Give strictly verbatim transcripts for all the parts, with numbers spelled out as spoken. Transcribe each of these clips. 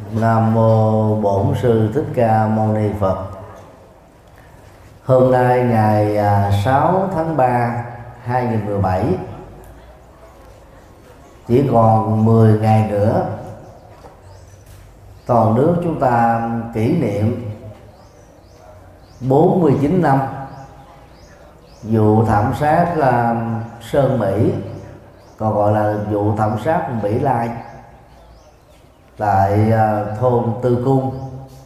Nam mô Bổn Sư Thích Ca Mâu Ni Phật. Hôm nay ngày sáu tháng ba hai nghìn mười bảy, chỉ còn mười ngày nữa toàn nước chúng ta kỷ niệm bốn mươi chín năm vụ thảm sát Sơn Mỹ, còn gọi là vụ thảm sát Mỹ Lai, tại thôn Tư Cung,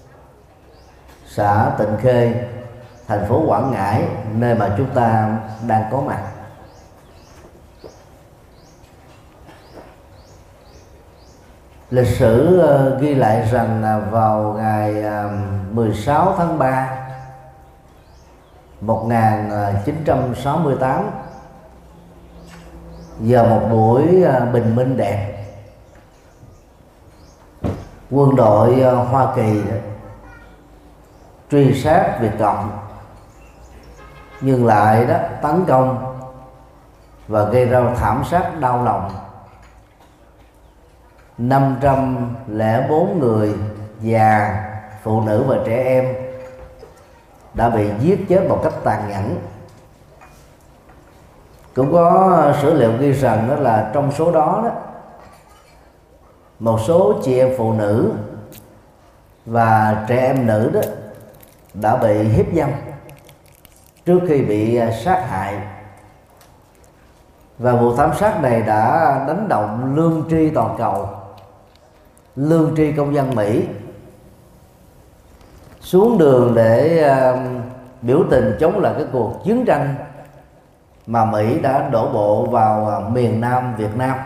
xã Tịnh Khê, thành phố Quảng Ngãi, nơi mà chúng ta đang có mặt. Lịch sử ghi lại rằng vào ngày mười sáu tháng ba một nghìn chín trăm sáu mươi tám, giờ một buổi bình minh đẹp, quân đội Hoa Kỳ truy sát Việt Cộng, nhưng lại đó tấn công và gây ra thảm sát đau lòng. năm trăm lẻ bốn người già, phụ nữ và trẻ em đã bị giết chết một cách tàn nhẫn. Cũng có sử liệu ghi rằng đó là trong số đó, đó một số chị em phụ nữ và trẻ em nữ đó đã bị hiếp dâm trước khi bị sát hại. Và vụ thảm sát này đã đánh động lương tri toàn cầu, lương tri công dân Mỹ xuống đường để uh, biểu tình chống lại cái cuộc chiến tranh mà Mỹ đã đổ bộ vào uh, miền Nam Việt Nam,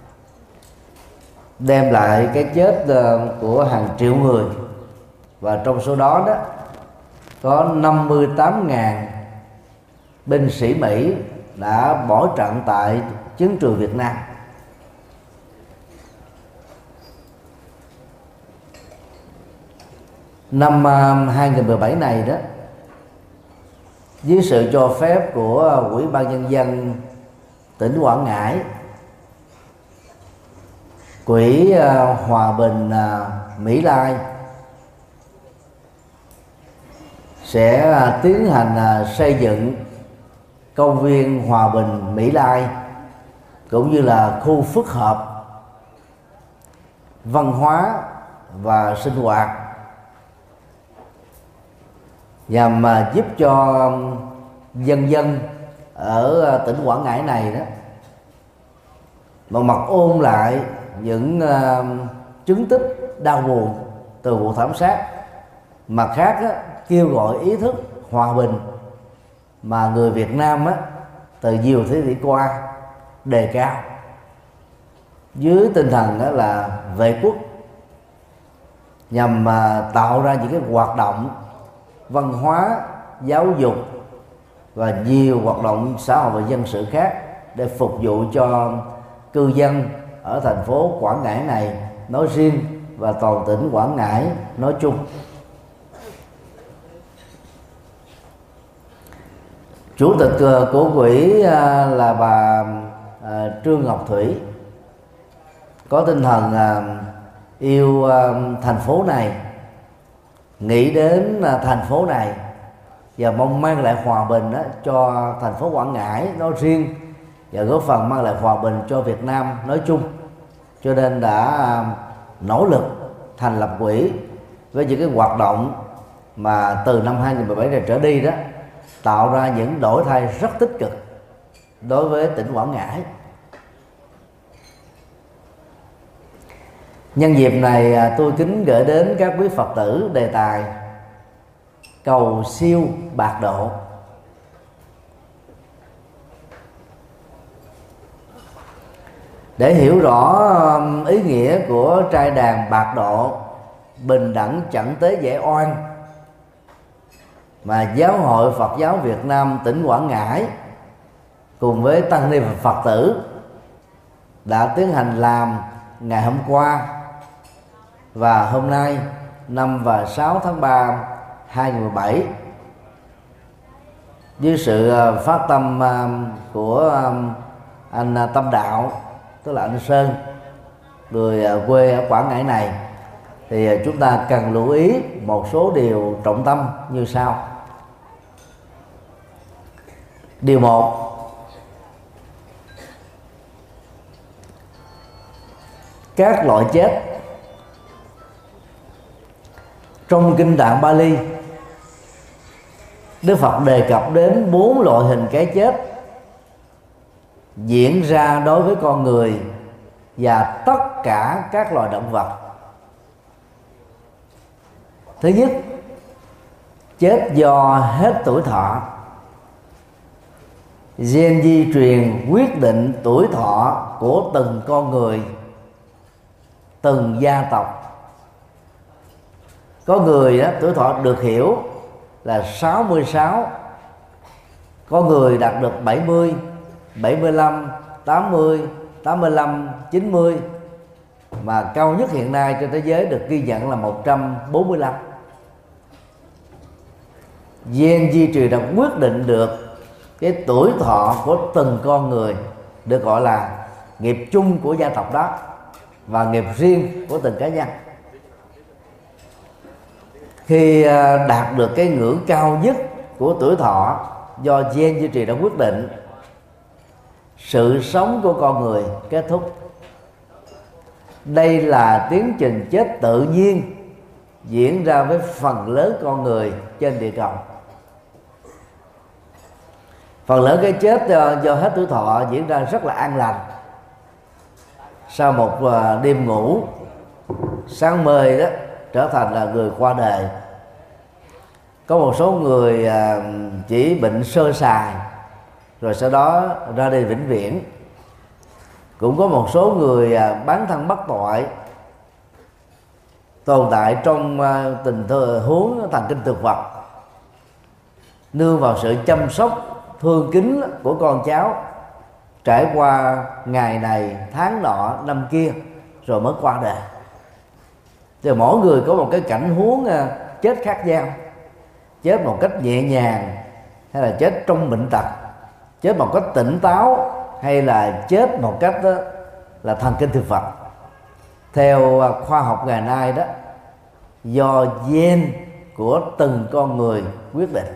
đem lại cái chết uh, của hàng triệu người. Và trong số đó đó có năm mươi tám nghìn binh sĩ Mỹ đã bỏ trận tại chiến trường Việt Nam. Năm hai nghìn mười bảy này đó, dưới sự cho phép của Ủy ban Nhân dân tỉnh Quảng Ngãi, Quỹ Hòa bình Mỹ Lai sẽ tiến hành xây dựng công viên Hòa bình Mỹ Lai cũng như là khu phức hợp văn hóa và sinh hoạt, nhằm giúp cho dân dân ở tỉnh Quảng Ngãi này đó một mặt ôn lại những uh, chứng tích đau buồn từ vụ thảm sát, mặt khác đó, kêu gọi ý thức hòa bình mà người Việt Nam á, từ nhiều thế kỷ qua đề cao dưới tinh thần đó là vệ quốc, nhằm uh, tạo ra những cái hoạt động văn hóa, giáo dục và nhiều hoạt động xã hội và dân sự khác để phục vụ cho cư dân ở thành phố Quảng Ngãi này nói riêng và toàn tỉnh Quảng Ngãi nói chung. Chủ tịch của quỹ là bà Trương Ngọc Thủy, có tinh thần yêu thành phố này, nghĩ đến thành phố này và mong mang lại hòa bình đó cho thành phố Quảng Ngãi nói riêng và góp phần mang lại hòa bình cho Việt Nam nói chung, cho nên đã nỗ lực thành lập quỹ với những cái hoạt động mà từ năm hai nghìn mười bảy này trở đi đó tạo ra những đổi thay rất tích cực đối với tỉnh Quảng Ngãi. Nhân dịp này tôi kính gửi đến các quý Phật tử đề tài cầu siêu bạc độ. Để hiểu rõ ý nghĩa của trai đàn bạc độ, bình đẳng chẳng tế dễ oan, mà Giáo hội Phật giáo Việt Nam tỉnh Quảng Ngãi cùng với tăng ni Phật tử đã tiến hành làm ngày hôm qua và hôm nay năm và sáu tháng ba hai nghìn mười bảy, với sự phát tâm của anh Tâm Đạo, tức là anh Sơn, người quê ở Quảng Ngãi này, thì chúng ta cần lưu ý một số điều trọng tâm như sau. Điều một, các loại chết. Trong kinh Tạng Bali, Đức Phật đề cập đến bốn loại hình cái chết diễn ra đối với con người và tất cả các loài động vật. Thứ nhất, chết do hết tuổi thọ. Gen di truyền quyết định tuổi thọ của từng con người, từng gia tộc. Có người đó, tuổi thọ được hiểu là sáu mươi sáu, có người đạt được bảy mươi, bảy mươi lăm, tám mươi, tám mươi lăm, chín mươi, mà cao nhất hiện nay trên thế giới được ghi nhận là một trăm bốn mươi lăm. Gen di truyền đã quyết định được cái tuổi thọ của từng con người, được gọi là nghiệp chung của gia tộc đó và nghiệp riêng của từng cá nhân. Khi đạt được cái ngưỡng cao nhất của tuổi thọ do gen di truyền đã quyết định, sự sống của con người kết thúc. Đây là tiến trình chết tự nhiên diễn ra với phần lớn con người trên địa cầu. Phần lớn cái chết do hết tuổi thọ diễn ra rất là an lành. Sau một đêm ngủ, sáng mời đó trở thành là người qua đời. Có một số người chỉ bệnh sơ sài rồi sau đó ra đi vĩnh viễn. Cũng có một số người bán thân bất tội, tồn tại trong tình huống thần kinh thực vật, nương vào sự chăm sóc thương kính của con cháu, trải qua ngày này tháng nọ năm kia rồi mới qua đời. Thì mỗi người có một cái cảnh huống chết khác nhau. Chết một cách nhẹ nhàng, hay là chết trong bệnh tật, chết một cách tỉnh táo, hay là chết một cách đó là thần kinh thực vật. Theo khoa học ngày nay đó, do gen của từng con người quyết định.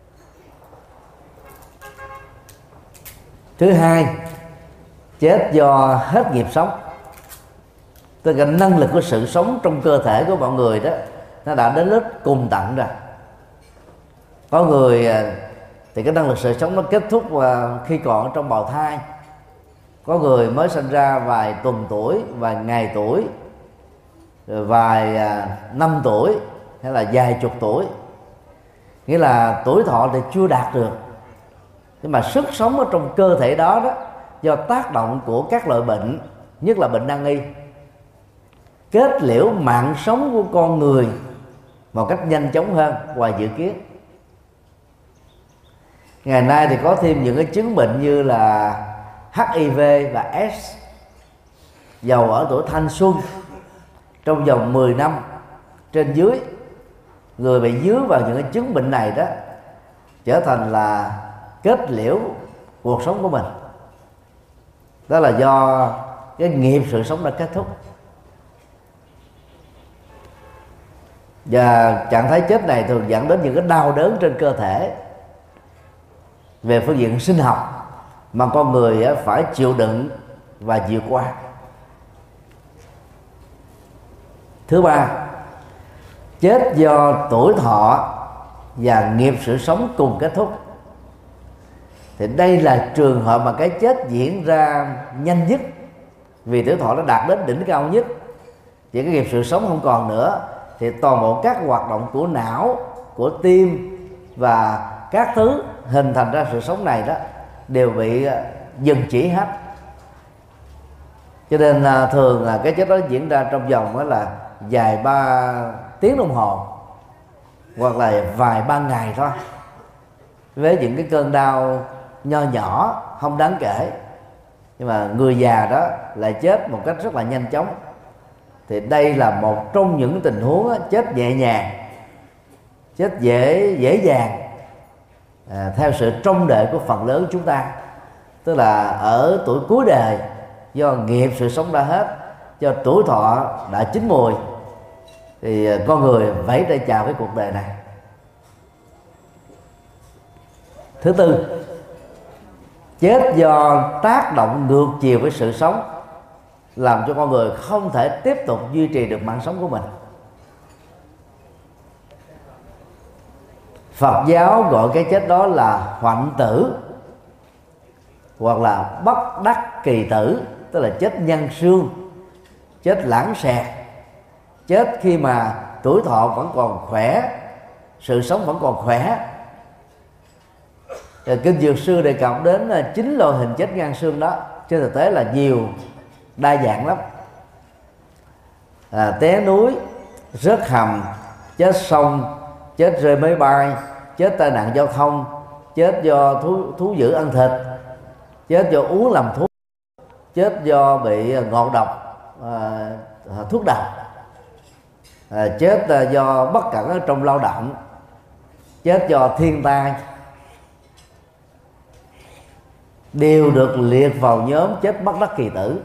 Thứ hai, chết do hết nghiệp sống. Tức là năng lực của sự sống trong cơ thể của mọi người đó nó đã đến lúc cùng tận rồi. Có người thì cái năng lực sự sống nó kết thúc khi còn trong bào thai. Có người mới sinh ra vài tuần tuổi, vài ngày tuổi, vài năm tuổi, hay là vài chục tuổi. Nghĩa là tuổi thọ thì chưa đạt được, nhưng mà sức sống ở trong cơ thể đó đó do tác động của các loại bệnh, nhất là bệnh nan y, kết liễu mạng sống của con người một cách nhanh chóng hơn ngoài dự kiến. Ngày nay thì có thêm những cái chứng bệnh như là hát i vê và AIDS. Giàu ở tuổi thanh xuân, trong vòng mười năm trên dưới, người bị dướng vào những cái chứng bệnh này đó trở thành là kết liễu cuộc sống của mình. Đó là do cái nghiệp sự sống đã kết thúc. Và trạng thái chết này thường dẫn đến những cái đau đớn trên cơ thể về phương diện sinh học mà con người phải chịu đựng và vượt qua. Thứ ba, chết do tuổi thọ và nghiệp sự sống cùng kết thúc. Thì đây là trường hợp mà cái chết diễn ra nhanh nhất, vì tuổi thọ nó đạt đến đỉnh cao nhất, chỉ cái nghiệp sự sống không còn nữa, thì toàn bộ các hoạt động của não, của tim và các thứ hình thành ra sự sống này đó đều bị dừng chỉ hết. Cho nên thường là cái chết đó diễn ra trong vòng đó là vài ba tiếng đồng hồ hoặc là vài ba ngày thôi, với những cái cơn đau nho nhỏ không đáng kể. Nhưng mà người già đó lại chết một cách rất là nhanh chóng. Thì đây là một trong những tình huống chết nhẹ nhàng, chết dễ dễ dàng, à, theo sự trông đợi của phần lớn chúng ta. Tức là ở tuổi cuối đời, do nghiệp sự sống đã hết, do tuổi thọ đã chín mùi, thì con người vẫy tay chào cái cuộc đời này. Thứ tư, chết do tác động ngược chiều với sự sống, làm cho con người không thể tiếp tục duy trì được mạng sống của mình. Phật giáo gọi cái chết đó là hoạnh tử, hoặc là bất đắc kỳ tử, tức là chết nhân xương, chết lãng xẹt, chết khi mà tuổi thọ vẫn còn khỏe, sự sống vẫn còn khỏe. Kinh Dược Sư đề cập đến chín loại hình chết ngang xương đó, trên thực tế là nhiều, đa dạng lắm. À, té núi, rớt hầm, chết sông, chết rơi máy bay, chết tai nạn giao thông, chết do thú, thú dữ ăn thịt, chết do uống làm thuốc, chết do bị ngộ độc à, thuốc độc, à, chết do bất cẩn ở trong lao động, chết do thiên tai, đều được liệt vào nhóm chết bất đắc kỳ tử.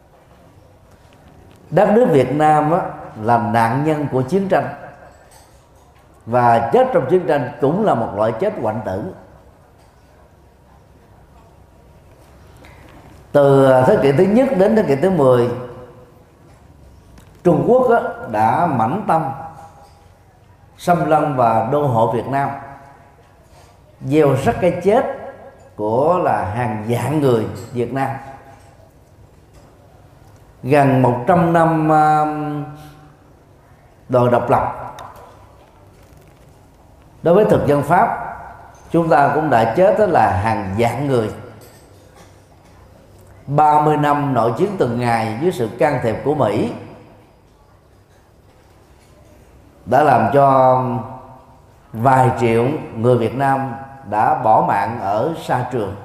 Đất nước Việt Nam á, là nạn nhân của chiến tranh, và chết trong chiến tranh cũng là một loại chết hoạnh tử. Từ thế kỷ thứ nhất đến thế kỷ thứ mười, Trung Quốc á, đã mãnh tâm xâm lăng và đô hộ Việt Nam, gieo rắc cái chết của là hàng vạn người Việt Nam. Gần một trăm năm đòi độc lập, đối với thực dân Pháp, chúng ta cũng đã chết đó là hàng vạn người. ba mươi năm nội chiến từng ngày dưới sự can thiệp của Mỹ đã làm cho vài triệu người Việt Nam đã bỏ mạng ở sa trường.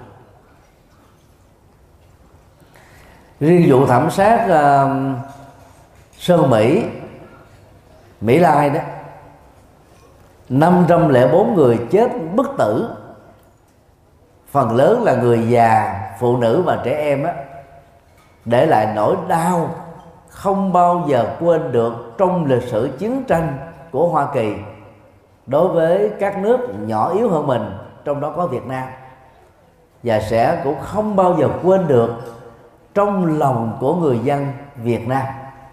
Riêng vụ thảm sát uh, Sơn Mỹ, Mỹ Lai đó, năm trăm lẻ bốn người chết bất tử, phần lớn là người già, phụ nữ và trẻ em á, để lại nỗi đau không bao giờ quên được trong lịch sử chiến tranh của Hoa Kỳ đối với các nước nhỏ yếu hơn mình, trong đó có Việt Nam, và sẽ cũng không bao giờ quên được trong lòng của người dân Việt Nam.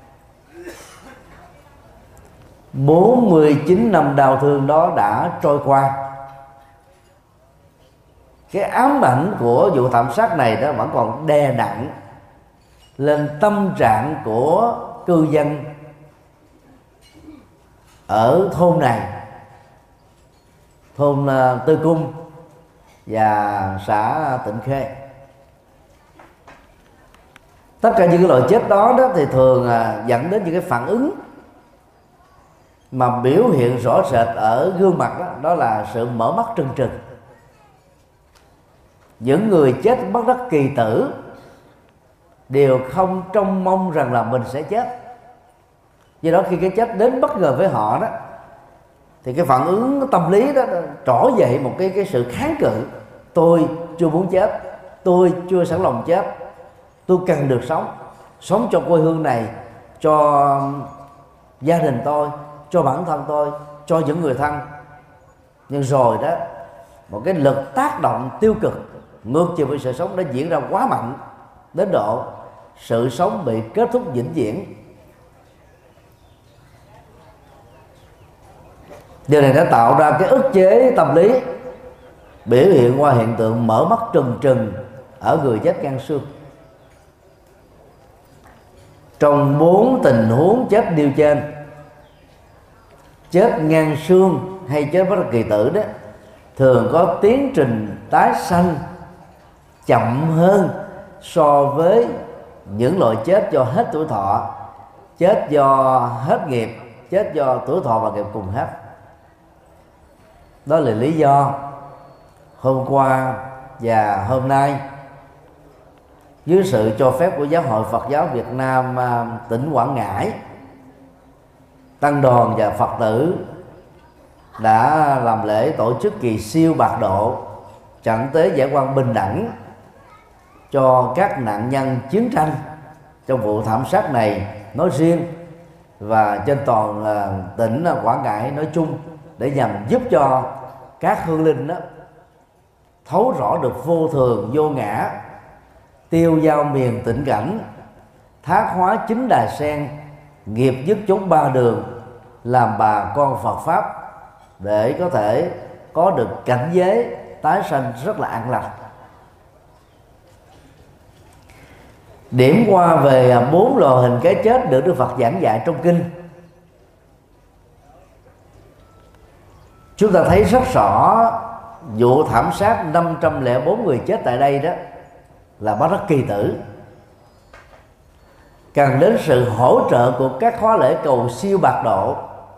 bốn mươi chín năm đau thương đó đã trôi qua. Cái ám ảnh của vụ thảm sát này đó vẫn còn đè nặng lên tâm trạng của cư dân ở thôn này, thôn uh, Tư Cung và xã Tịnh Khê. Tất cả những cái loại chết đó, đó thì thường uh, dẫn đến những cái phản ứng mà biểu hiện rõ rệt ở gương mặt, đó, đó là sự mở mắt trừng trừng. Những người chết bất đắc kỳ tử đều không trông mong rằng là mình sẽ chết. Do đó khi cái chết đến bất ngờ với họ đó, thì cái phản ứng tâm lý đó trỗi dậy một cái cái sự kháng cự. Tôi chưa muốn chết, tôi chưa sẵn lòng chết, tôi cần được sống, sống cho quê hương này, cho gia đình tôi, cho bản thân tôi, cho những người thân. Nhưng rồi đó, một cái lực tác động tiêu cực ngược chiều với sự sống đã diễn ra quá mạnh đến độ sự sống bị kết thúc vĩnh viễn. Điều này đã tạo ra cái ức chế tâm lý, biểu hiện qua hiện tượng mở mắt trừng trừng ở người chết ngang xương. Trong bốn tình huống chết nêu trên, chết ngang xương hay chết bất đắc kỳ tử đó thường có tiến trình tái sanh chậm hơn so với những loại chết do hết tuổi thọ, chết do hết nghiệp, chết do tuổi thọ và nghiệp cùng hết. Đó là lý do hôm qua và hôm nay, dưới sự cho phép của Giáo hội Phật giáo Việt Nam tỉnh Quảng Ngãi, tăng đoàn và Phật tử đã làm lễ tổ chức kỳ siêu bạc độ trận tế giải oan bình đẳng cho các nạn nhân chiến tranh trong vụ thảm sát này nói riêng và trên toàn tỉnh Quảng Ngãi nói chung, để nhằm giúp cho các hương linh đó thấu rõ được vô thường vô ngã, tiêu dao miền tịnh cảnh, thác hóa chính đài sen, nghiệp dứt chốn ba đường, làm bà con Phật pháp, để có thể có được cảnh giới tái sanh rất là an lành. Điểm qua về bốn loại hình cái chết được Đức Phật giảng dạy trong kinh, chúng ta thấy rất rõ vụ thảm sát năm trăm lẻ bốn người chết tại đây đó là bắt rất kỳ tử, cần đến sự hỗ trợ của các khóa lễ cầu siêu bạc độ,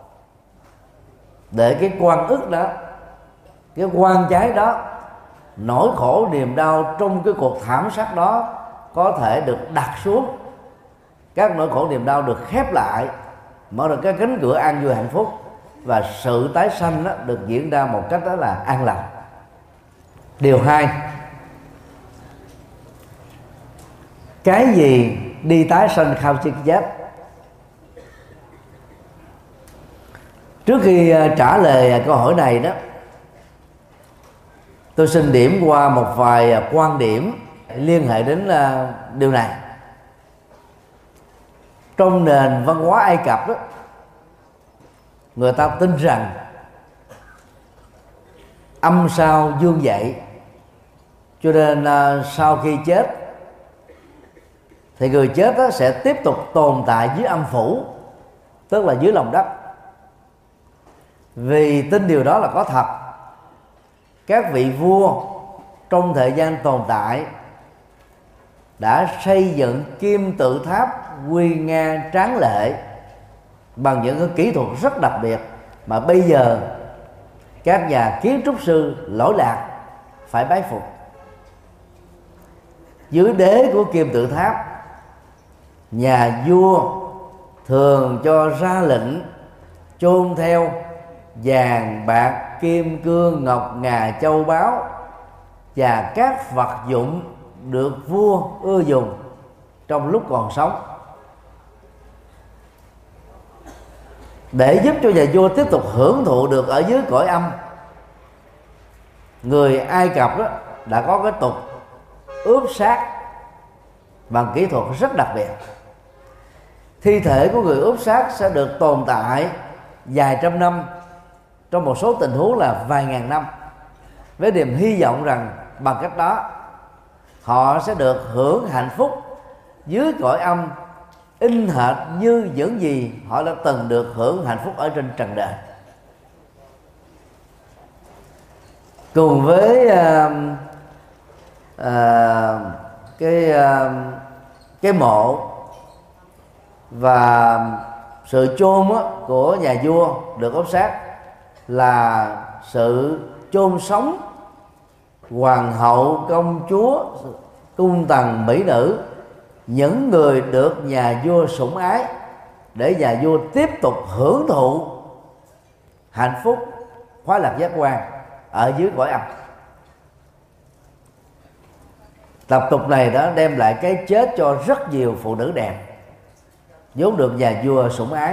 để cái oan ức đó, cái oan trái đó, nỗi khổ niềm đau trong cái cuộc thảm sát đó có thể được đặt xuống, các nỗi khổ niềm đau được khép lại, mở ra cái cánh cửa an vui hạnh phúc, và sự tái sanh đó được diễn ra một cách đó là an lành. Điều hai, cái gì đi tái sanh khao chi chết? Trước khi trả lời câu hỏi này đó, tôi xin điểm qua một vài quan điểm liên hệ đến điều này. Trong nền văn hóa Ai Cập đó, người ta tin rằng âm sao dương dậy, cho nên sau khi chết thì người chết đó sẽ tiếp tục tồn tại dưới âm phủ, tức là dưới lòng đất. Vì tin điều đó là có thật, các vị vua trong thời gian tồn tại đã xây dựng kim tự tháp nguy nga tráng lệ bằng những cái kỹ thuật rất đặc biệt mà bây giờ các nhà kiến trúc sư lỗi lạc phải bái phục. Dưới đế của kim tự tháp, nhà vua thường cho ra lệnh chôn theo vàng, bạc, kim cương, ngọc ngà, châu báu và các vật dụng được vua ưa dùng trong lúc còn sống, để giúp cho nhà vua tiếp tục hưởng thụ được ở dưới cõi âm. Người Ai Cập đó đã có cái tục ướp xác bằng kỹ thuật rất đặc biệt. Thi thể của người ướp xác sẽ được tồn tại vài trăm năm, trong một số tình huống là vài ngàn năm, với niềm hy vọng rằng bằng cách đó họ sẽ được hưởng hạnh phúc dưới cõi âm in hệt như những gì họ đã từng được hưởng hạnh phúc ở trên trần đời. Cùng với uh, uh, cái uh, cái mộ và sự chôn của nhà vua được ốp xác là sự chôn sống hoàng hậu, công chúa, cung tần, mỹ nữ, những người được nhà vua sủng ái, để nhà vua tiếp tục hưởng thụ hạnh phúc khoái lạc giác quan ở dưới cõi âm. Tập tục này đã đem lại cái chết cho rất nhiều phụ nữ đẹp vốn được nhà vua sủng ái.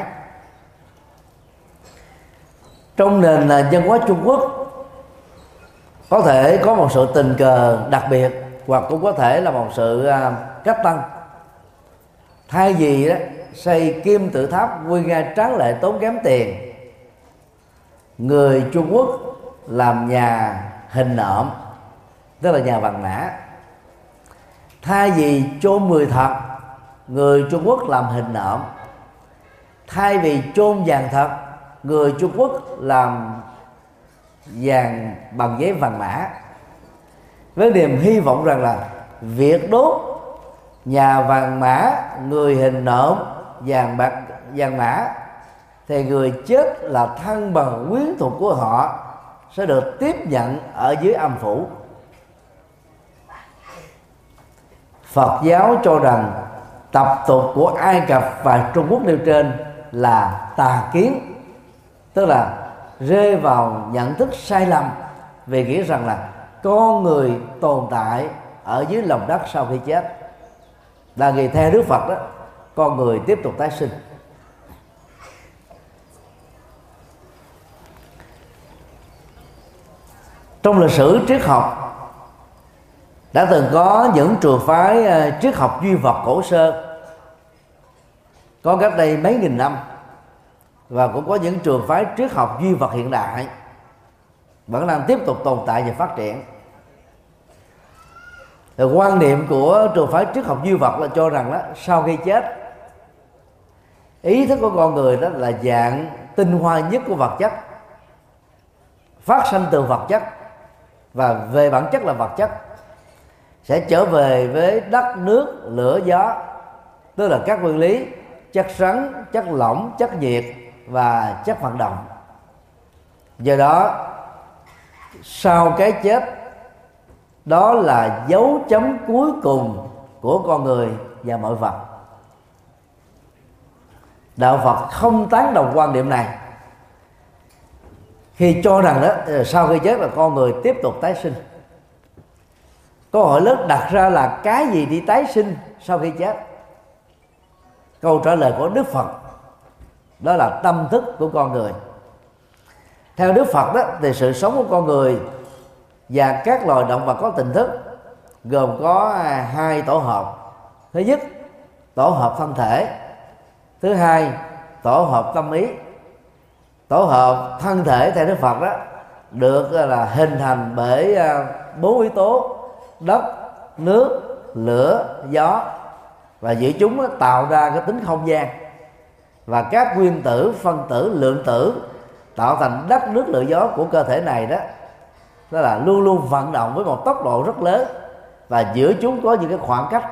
Trong nền văn hóa Trung Quốc có thể có một sự tình cờ đặc biệt, hoặc cũng có thể là một sự cách tân. Thay vì đó xây kim tự tháp nguy nga tráng lệ tốn kém tiền, người Trung Quốc làm nhà hình nộm, tức là nhà vàng mã. Thay vì chôn người thật, người Trung Quốc làm hình nộm. Thay vì chôn vàng thật, người Trung Quốc làm vàng bằng giấy vàng mã, với niềm hy vọng rằng là việc đốt nhà vàng mã, người hình nộm, vàng bạc, vàng mã, thì người chết là thân bằng quyến thuộc của họ sẽ được tiếp nhận ở dưới âm phủ. Phật giáo cho rằng tập tục của Ai Cập và Trung Quốc nêu trên là tà kiến, tức là rơi vào nhận thức sai lầm về nghĩ rằng là con người tồn tại ở dưới lòng đất sau khi chết. Là vì theo Đức Phật đó, con người tiếp tục tái sinh. Trong lịch sử triết học đã từng có những trường phái triết học duy vật cổ xưa có cách đây mấy nghìn năm, và cũng có những trường phái triết học duy vật hiện đại vẫn đang tiếp tục tồn tại và phát triển. Thì quan niệm của trường phái triết học duy vật là cho rằng đó, sau khi chết, ý thức của con người đó là dạng tinh hoa nhất của vật chất, phát sanh từ vật chất và về bản chất là vật chất, sẽ trở về với đất, nước, lửa, gió, tức là các nguyên lý chất rắn, chất lỏng, chất nhiệt và chất vận động. Do đó sau cái chết, đó là dấu chấm cuối cùng của con người và mọi vật. Đạo Phật không tán đồng quan điểm này, khi cho rằng đó sau khi chết là con người tiếp tục tái sinh. Câu hỏi lớn đặt ra là cái gì đi tái sinh sau khi chết? Câu trả lời của Đức Phật đó là tâm thức của con người. Theo Đức Phật đó, thì sự sống của con người và các loài động vật có tình thức gồm có hai tổ hợp. Thứ nhất, tổ hợp thân thể. Thứ hai, tổ hợp tâm ý. Tổ hợp thân thể theo Đức Phật đó được là hình thành bởi bốn yếu tố: đất, nước, lửa, gió, và giữa chúng tạo ra cái tính không gian, và các nguyên tử, phân tử, lượng tử tạo thành đất, nước, lửa, gió của cơ thể này đó, đó là luôn luôn vận động với một tốc độ rất lớn, và giữa chúng có những cái khoảng cách.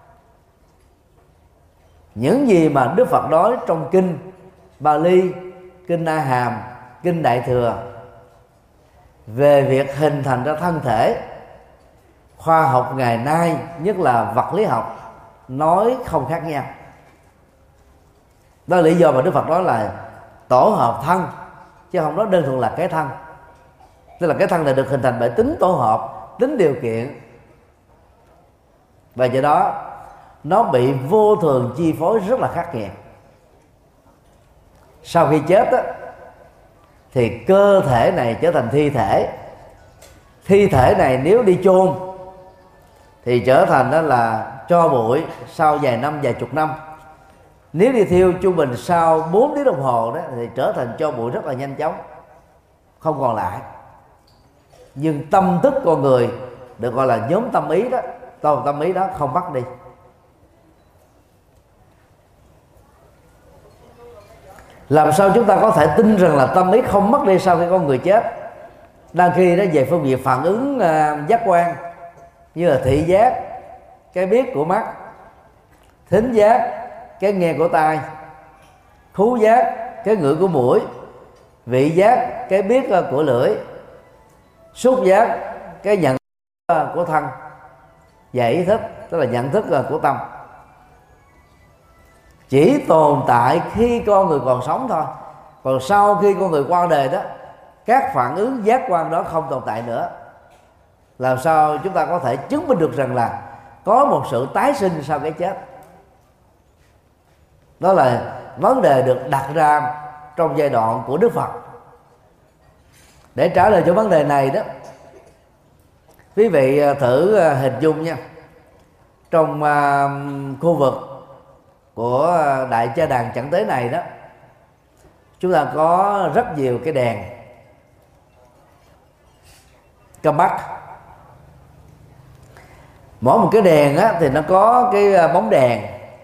Những gì mà Đức Phật nói trong kinh Bali, kinh A Hàm, kinh Đại Thừa về việc hình thành ra thân thể, khoa học ngày nay, nhất là vật lý học, nói không khác nhau. Đó là lý do mà Đức Phật nói là tổ hợp thân, chứ không nói đơn thuần là cái thân. Tức là cái thân này được hình thành bởi tính tổ hợp, tính điều kiện, và do đó nó bị vô thường chi phối rất là khắc nghiệt. Sau khi chết á, thì cơ thể này trở thành thi thể. Thi thể này nếu đi chôn thì trở thành đó là tro bụi sau vài năm, vài chục năm. Nếu đi thiêu trung bình sau bốn tiếng đồng hồ đó thì trở thành tro bụi rất là nhanh chóng, không còn lại. Nhưng tâm thức con người được gọi là nhóm tâm ý đó, toàn tâm ý đó không mất đi. Làm sao chúng ta có thể tin rằng là tâm ý không mất đi sau khi con người chết? Đang khi đó về phương diện phản ứng uh, giác quan, như là thị giác, cái biết của mắt, thính giác, cái nghe của tai, khứu giác, cái ngửi của mũi, vị giác, cái biết uh, của lưỡi, xúc giác, cái nhận uh, của thân, và ý thức, tức là nhận thức uh, của tâm, chỉ tồn tại khi con người còn sống thôi. Còn sau khi con người qua đời đó, các phản ứng giác quan đó không tồn tại nữa. Làm sao chúng ta có thể chứng minh được rằng là có một sự tái sinh sau cái chết? Đó là vấn đề được đặt ra trong giai đoạn của Đức Phật. Để trả lời cho vấn đề này đó, quý vị thử hình dung nha, trong uh, khu vực của Đại Cha Đàn Chẩn Tế này đó, chúng ta có rất nhiều cái đèn câm bắc. Mỗi một cái đèn á, thì nó có cái bóng đèn,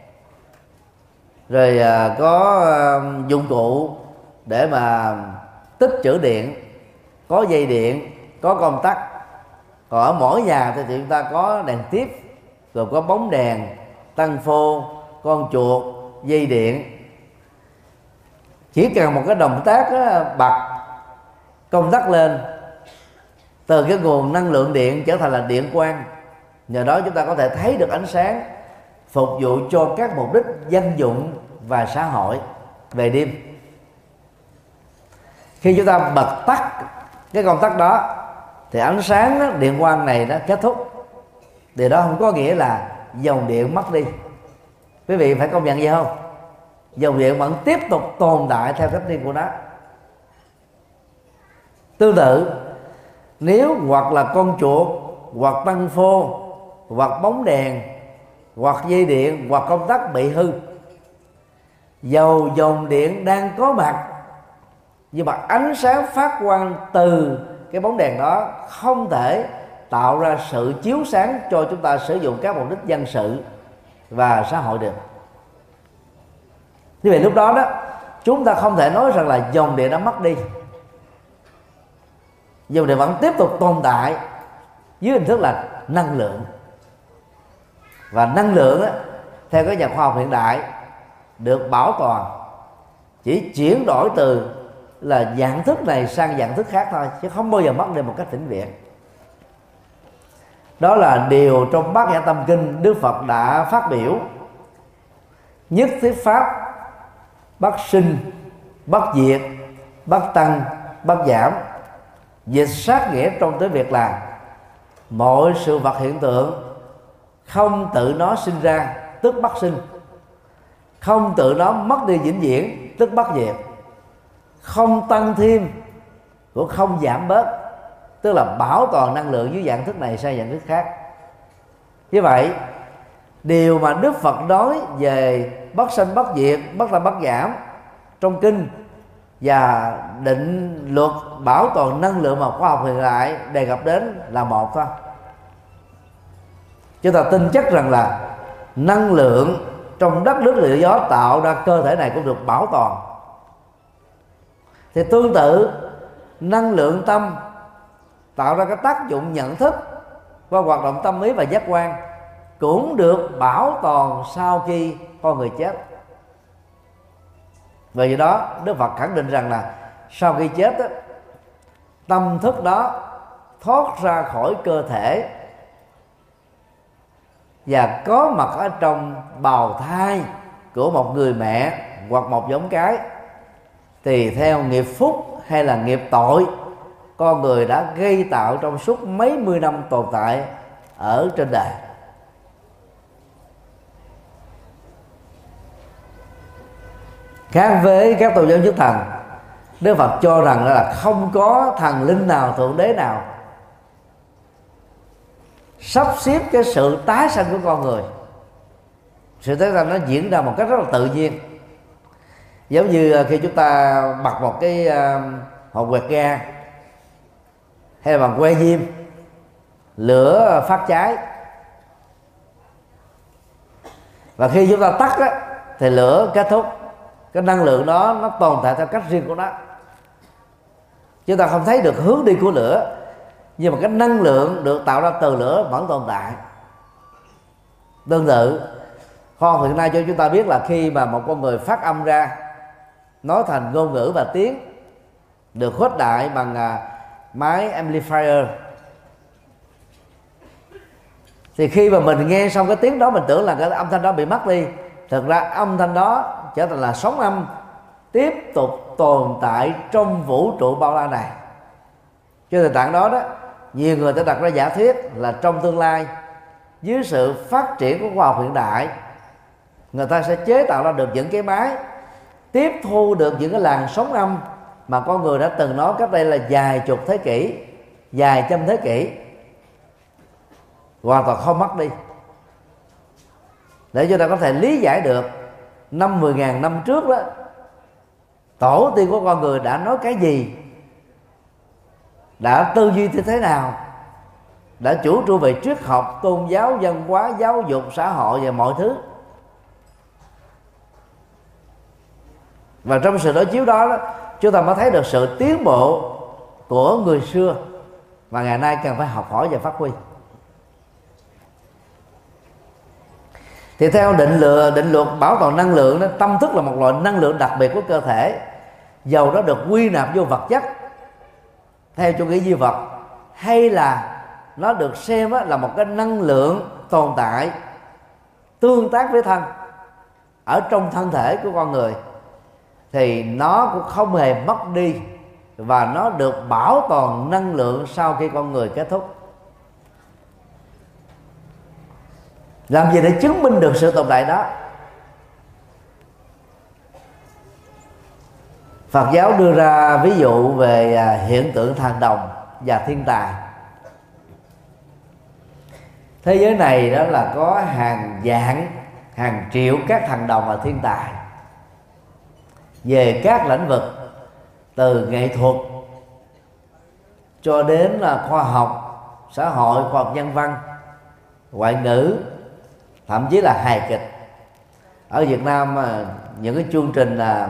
rồi có dụng cụ để mà tích trữ điện, có dây điện, có công tắc. Còn ở mỗi nhà thì chúng ta có đèn tiếp, rồi có bóng đèn, tăng phô, con chuột, dây điện. Chỉ cần một cái động tác đó, bật công tắc lên, từ cái nguồn năng lượng điện trở thành là điện quang. Nhờ đó chúng ta có thể thấy được ánh sáng, phục vụ cho các mục đích dân dụng và xã hội về đêm. Khi chúng ta bật tắt cái công tắc đó thì ánh sáng đó, điện quang này nó kết thúc. Điều đó không có nghĩa là dòng điện mất đi. Quý vị phải công nhận vậy không? Dòng điện vẫn tiếp tục tồn tại theo cách riêng của nó. Tương tự, Nếu hoặc là con chuột, hoặc tăng phô, hoặc bóng đèn, hoặc dây điện, hoặc công tắc bị hư, dầu dòng điện đang có mặt, nhưng mà ánh sáng phát quang từ cái bóng đèn đó không thể tạo ra sự chiếu sáng cho chúng ta sử dụng các mục đích dân sự và xã hội được. Như vậy lúc đó đó, chúng ta không thể nói rằng là dòng điện đã mất đi. Dòng điện vẫn tiếp tục tồn tại dưới hình thức là năng lượng. Và năng lượng á, theo các nhà khoa học hiện đại, được bảo toàn, chỉ chuyển đổi từ là dạng thức này sang dạng thức khác thôi, chứ không bao giờ mất đi một cách vĩnh viễn. Đó là điều trong Bát Nhã Tâm Kinh Đức Phật đã phát biểu: nhất thiết pháp bất sinh, bất diệt, bất tăng, bất giảm. Dịch sát nghĩa trong tiếng Việt là mọi sự vật hiện tượng không tự nó sinh ra tức bất sinh, không tự nó mất đi vĩnh viễn tức bất diệt, không tăng thêm cũng không giảm bớt, tức là bảo toàn năng lượng dưới dạng thức này sang dạng thức khác. Như vậy, điều mà Đức Phật nói về bất sanh bất diệt, bất tăng bất giảm trong kinh và định luật bảo toàn năng lượng mà khoa học hiện đại đề cập đến là một thôi. Chúng ta tin chắc rằng là năng lượng trong đất nước lửa gió tạo ra cơ thể này cũng được bảo toàn. Thì tương tự, năng lượng tâm tạo ra cái tác dụng nhận thức qua hoạt động tâm ý và giác quan cũng được bảo toàn sau khi con người chết. Vì vậy đó, Đức Phật khẳng định rằng là sau khi chết đó, tâm thức đó thoát ra khỏi cơ thể và có mặt ở trong bào thai của một người mẹ hoặc một giống cái, tùy theo nghiệp phúc hay là nghiệp tội con người đã gây tạo trong suốt mấy mươi năm tồn tại ở trên đời. Khác với các tôn giáo chức thần, Đức Phật cho rằng là không có thần linh nào, thượng đế nào sắp xếp cái sự tái sanh của con người. Sự tái sanh nó diễn ra một cách rất là tự nhiên. Giống như khi chúng ta bật một cái hộp quẹt ga hay là bằng que diêm, lửa phát cháy, và khi chúng ta tắt á, thì lửa kết thúc. Cái năng lượng đó nó tồn tại theo cách riêng của nó. Chúng ta không thấy được hướng đi của lửa, nhưng mà cái năng lượng được tạo ra từ lửa vẫn tồn tại. Tương tự, khoa học hiện nay cho chúng ta biết là khi mà một con người phát âm ra, nói thành ngôn ngữ và tiếng, được khuếch đại bằng máy amplifier, thì khi mà mình nghe xong cái tiếng đó, mình tưởng là cái âm thanh đó bị mất đi. Thực ra âm thanh đó trở thành là sóng âm tiếp tục tồn tại trong vũ trụ bao la này. Trên nền tảng đó đó, nhiều người đã đặt ra giả thuyết là trong tương lai, dưới sự phát triển của khoa học hiện đại, người ta sẽ chế tạo ra được những cái máy tiếp thu được những cái làn sóng âm mà con người đã từng nói cách đây là vài chục thế kỷ, vài trăm thế kỷ, hoàn toàn không mất đi, để cho ta có thể lý giải được năm mười ngàn năm trước đó, tổ tiên của con người đã nói cái gì, đã tư duy như thế nào, đã chủ trương về triết học, tôn giáo, văn hóa, giáo dục, xã hội và mọi thứ. Và trong sự đối chiếu đó, đó chúng ta mới thấy được sự tiến bộ của người xưa mà ngày nay cần phải học hỏi và phát huy. Thì theo định lựa định luật bảo toàn năng lượng đó, tâm thức là một loại năng lượng đặc biệt của cơ thể, dầu nó được quy nạp vô vật chất theo chủ nghĩa duy vật, hay là nó được xem là một cái năng lượng tồn tại tương tác với thân ở trong thân thể của con người, thì nó cũng không hề mất đi, và nó được bảo toàn năng lượng sau khi con người kết thúc. Làm gì để chứng minh được sự tồn tại đó? Phật giáo đưa ra ví dụ về hiện tượng thần đồng. và thiên tài. Thế giới này đó là có hàng vạn, hàng triệu các thần đồng và thiên tài về các lĩnh vực, từ nghệ thuật cho đến là khoa học, xã hội, khoa học nhân văn, ngoại ngữ, thậm chí là hài kịch. Ở Việt Nam những cái chương trình là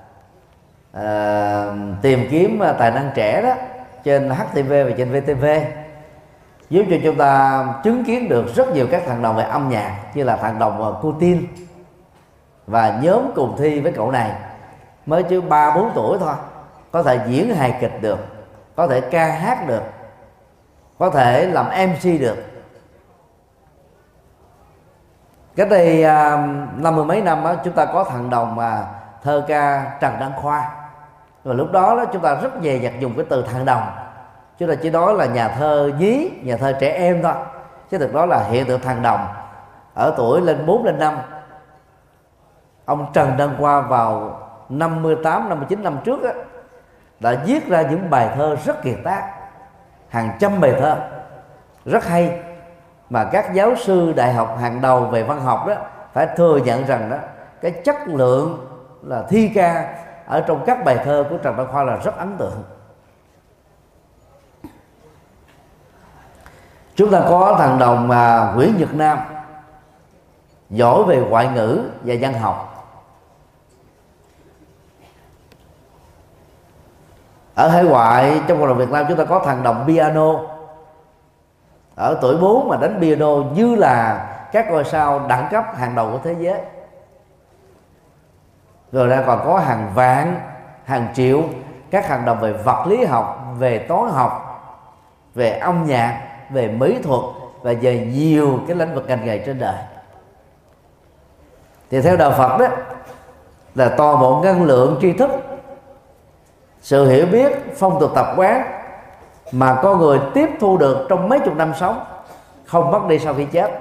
à, tìm kiếm tài năng trẻ đó trên hát tê vê và trên vê tê vê giúp cho chúng ta chứng kiến được rất nhiều các thần đồng về âm nhạc, như là thần đồng Putin, và nhóm cùng thi với cậu này mới chứ ba bốn tuổi thôi, có thể diễn hài kịch được, có thể ca hát được, có thể làm em xê được. Cách đây à, năm mươi mấy năm đó, chúng ta có thần đồng mà thơ ca Trần Đăng Khoa, và lúc đó, đó chúng ta rất dè dặt dùng cái từ thần đồng, chúng ta chỉ nói là nhà thơ nhí, nhà thơ trẻ em thôi, chứ thực đó là hiện tượng thần đồng. Ở tuổi lên bốn lên năm, ông Trần Đăng Khoa vào năm mươi tám, năm mươi chín năm trước á, đã viết ra những bài thơ rất kiệt tác, hàng trăm bài thơ rất hay, mà các giáo sư đại học hàng đầu về văn học đó phải thừa nhận rằng đó, cái chất lượng là thi ca ở trong các bài thơ của Trần Đăng Khoa là rất ấn tượng. Chúng ta có thần đồng mà Nguyễn Nhật Nam, giỏi về ngoại ngữ và văn học. Ở hải ngoại, trong cộng đồng Việt Nam, chúng ta có thần đồng piano. Ở tuổi bốn mà đánh piano như là các ngôi sao đẳng cấp hàng đầu của thế giới. Rồi ra còn có hàng vạn, hàng triệu các thần đồng về vật lý học, về toán học, về âm nhạc, về mỹ thuật và về nhiều cái lĩnh vực ngành nghề trên đời. Thì theo đạo Phật đó, là toàn bộ năng lượng tri thức, sự hiểu biết, phong tục tập quán mà con người tiếp thu được trong mấy chục năm sống không mất đi sau khi chết.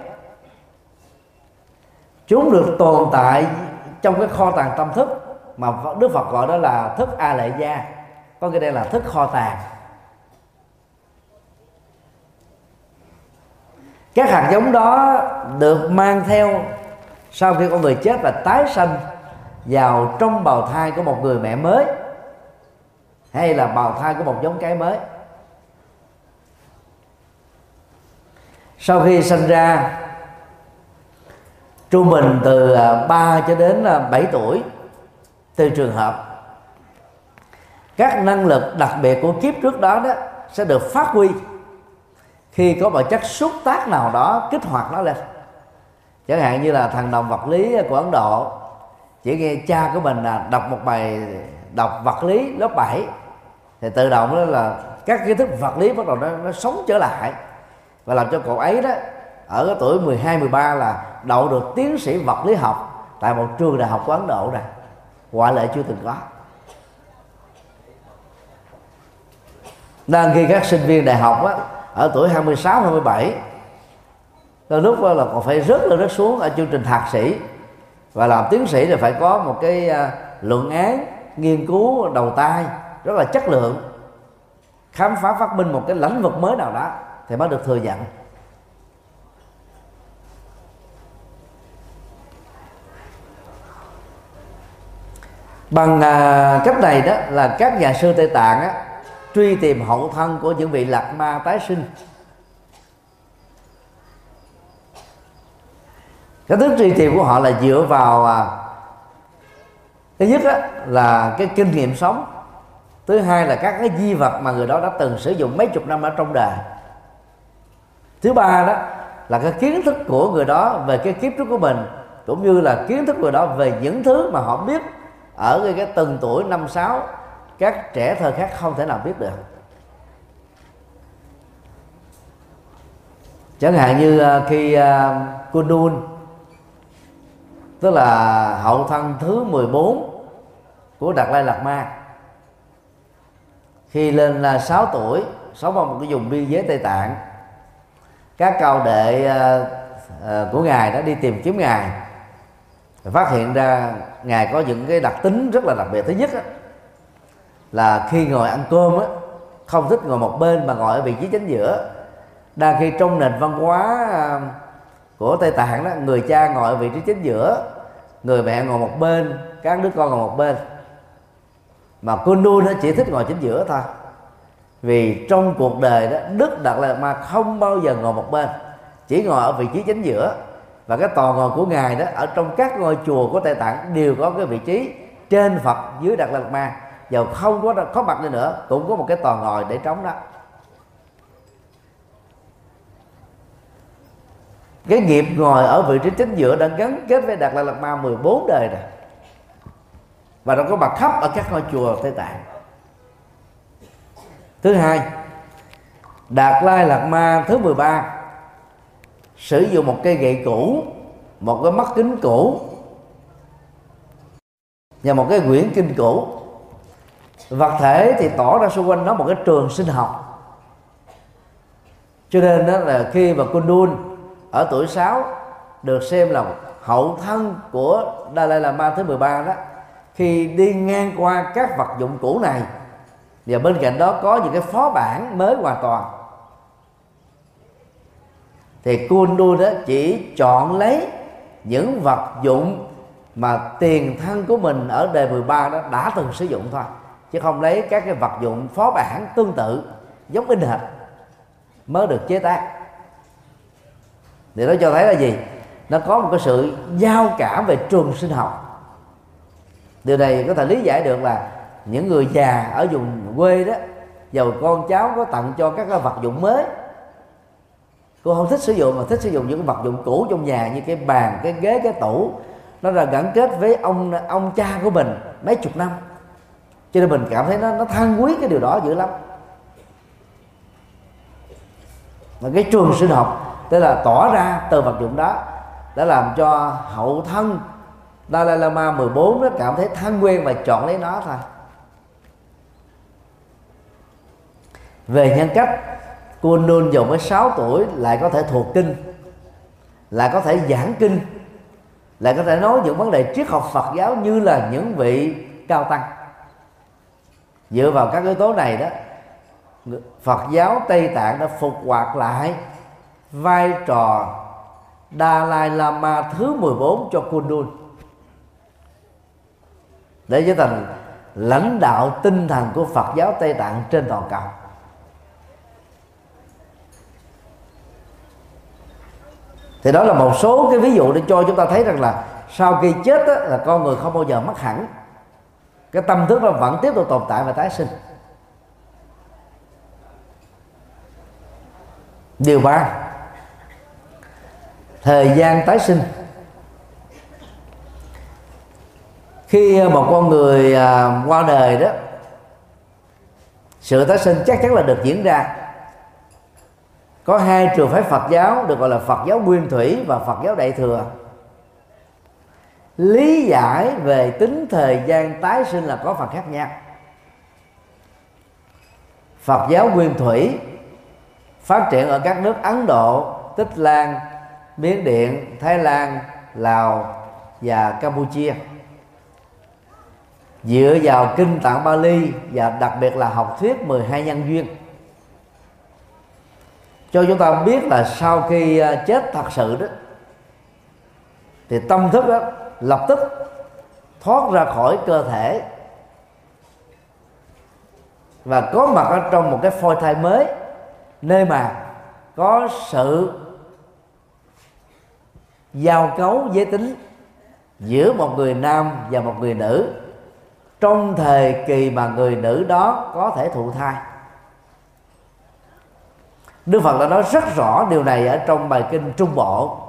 Chúng được tồn tại trong cái kho tàng tâm thức mà Đức Phật gọi đó là thức A Lệ Gia, có cái đây là thức kho tàng. Các hạt giống đó được mang theo sau khi con người chết và tái sanh vào trong bào thai của một người mẹ mới, hay là bào thai của một giống cái mới. Sau khi sinh ra, trung bình từ ba cho đến bảy tuổi từ trường hợp, các năng lực đặc biệt của kiếp trước đó, đó sẽ được phát huy khi có một chất xúc tác nào đó kích hoạt nó lên. Chẳng hạn như là thần đồng vật lý của Ấn Độ, chỉ nghe cha của mình là đọc một bài đọc vật lý lớp bảy thì tự động đó là các kiến thức vật lý bắt đầu nó, nó sống trở lại, và làm cho cậu ấy đó ở cái tuổi mười hai, mười ba là đậu được tiến sĩ vật lý học tại một trường đại học của Ấn Độ này, ngoại lệ chưa từng có. Đang khi các sinh viên đại học á, ở tuổi hai mươi sáu, hai mươi bảy, đôi lúc là còn phải rớt lên rớt xuống ở chương trình thạc sĩ, và làm tiến sĩ thì phải có một cái luận án nghiên cứu đầu tay rất là chất lượng, khám phá phát minh một cái lĩnh vực mới nào đó thì mới được thừa nhận. Bằng à, cách này đó là các nhà sư Tây Tạng á, truy tìm hậu thân của những vị lạc ma tái sinh. Cái thức truy tìm của họ là dựa vào à, thứ nhất á, là cái kinh nghiệm sống, thứ hai là các cái di vật mà người đó đã từng sử dụng mấy chục năm ở trong đời, thứ ba đó là cái kiến thức của người đó về cái kiếp trước của mình, cũng như là kiến thức của người đó về những thứ mà họ biết ở cái, cái từng tuổi năm sáu các trẻ thơ khác không thể nào biết được. Chẳng hạn như khi uh, Kundun, tức là hậu thân thứ mười bốn của Đạt Lai Lạt Ma, khi lên là sáu tuổi, sống ở một cái vùng biên giới Tây Tạng, các cao đệ uh, uh, của ngài đã đi tìm kiếm ngài, phát hiện ra ngài có những cái đặc tính rất là đặc biệt. Thứ nhất á, là khi ngồi ăn cơm á, không thích ngồi một bên mà ngồi ở vị trí chính giữa. Đang khi trong nền văn hóa của Tây Tạng đó, người cha ngồi ở vị trí chính giữa, người mẹ ngồi một bên, các đứa con ngồi một bên, mà Kundun nó chỉ thích ngồi chính giữa thôi. Vì trong cuộc đời đó, Đức Đạt Lai Lạt Ma không bao giờ ngồi một bên, chỉ ngồi ở vị trí chính giữa. Và cái tòa ngồi của ngài đó ở trong các ngôi chùa của Tây Tạng đều có cái vị trí trên Phật, dưới Đạt Lai Lạt Ma. Dầu không có có mặt đi nữa cũng có một cái tòa ngồi để trống đó. Cái nghiệp ngồi ở vị trí chính giữa đã gắn kết với Đạt Lai Lạt Ma mười bốn đời rồi, và nó có mặt khắp ở các ngôi chùa Tây Tạng. Thứ hai, Đạt Lai Lạt Ma thứ mười ba sử dụng một cây gậy cũ, một cái mắt kính cũ và một cái quyển kinh cũ. Vật thể thì tỏ ra xung quanh nó một cái trường sinh học. Cho nên đó là khi mà Kundun ở tuổi sáu được xem là hậu thân của Dalai Lama thứ mười ba đó, khi đi ngang qua các vật dụng cũ này, và bên cạnh đó có những cái phó bản mới hoàn toàn, thì Kundun đó chỉ chọn lấy những vật dụng mà tiền thân của mình ở đời mười ba đó đã từng sử dụng thôi, chứ không lấy các cái vật dụng phó bản tương tự giống in hệt mới được chế tác. Thì nó cho thấy là gì? Nó có một cái sự giao cảm về trường sinh học. Điều này có thể lý giải được là những người già ở vùng quê đó, dầu con cháu có tặng cho các cái vật dụng mới, cô không thích sử dụng mà thích sử dụng những cái vật dụng cũ trong nhà, như cái bàn, cái ghế, cái tủ. Nó là gắn kết với ông ông cha của mình mấy chục năm, cho nên mình cảm thấy nó nó than quý cái điều đó dữ lắm. Mà cái trường sinh học tức là tỏ ra từ vật dụng đó đã làm cho hậu thân Dalai Lama mười bốn nó cảm thấy thân quen và chọn lấy nó thôi. Về nhân cách, Kundun dù mới sáu tuổi lại có thể thuộc kinh, lại có thể giảng kinh, lại có thể nói những vấn đề triết học Phật giáo như là những vị cao tăng. Dựa vào các yếu tố này đó, Phật giáo Tây Tạng đã phục hoạt lại vai trò Dalai Lama thứ mười bốn cho Kundun, để trở thành lãnh đạo tinh thần của Phật giáo Tây Tạng trên toàn cầu. Thì đó là một số cái ví dụ để cho chúng ta thấy rằng là sau khi chết đó, là con người không bao giờ mất hẳn, cái tâm thức nó vẫn tiếp tục tồn tại và tái sinh. Điều ba, thời gian tái sinh. Khi một con người à, qua đời đó, sự tái sinh chắc chắn là được diễn ra. Có hai trường phái Phật giáo được gọi là Phật giáo Nguyên Thủy và Phật giáo Đại Thừa. Lý giải về tính thời gian tái sinh là có phần khác nhau. Phật giáo Nguyên Thủy phát triển ở các nước Ấn Độ, Tích Lan, Miến Điện, Thái Lan, Lào và Campuchia, dựa vào kinh Tạng Bali và đặc biệt là học thuyết mười hai nhân duyên, cho chúng ta biết là sau khi chết thật sự đó, thì tâm thức đó lập tức thoát ra khỏi cơ thể và có mặt ở trong một cái phôi thai mới, nơi mà có sự giao cấu giới tính giữa một người nam và một người nữ trong thời kỳ mà người nữ đó có thể thụ thai. Đức Phật đã nói rất rõ điều này ở trong bài kinh Trung Bộ.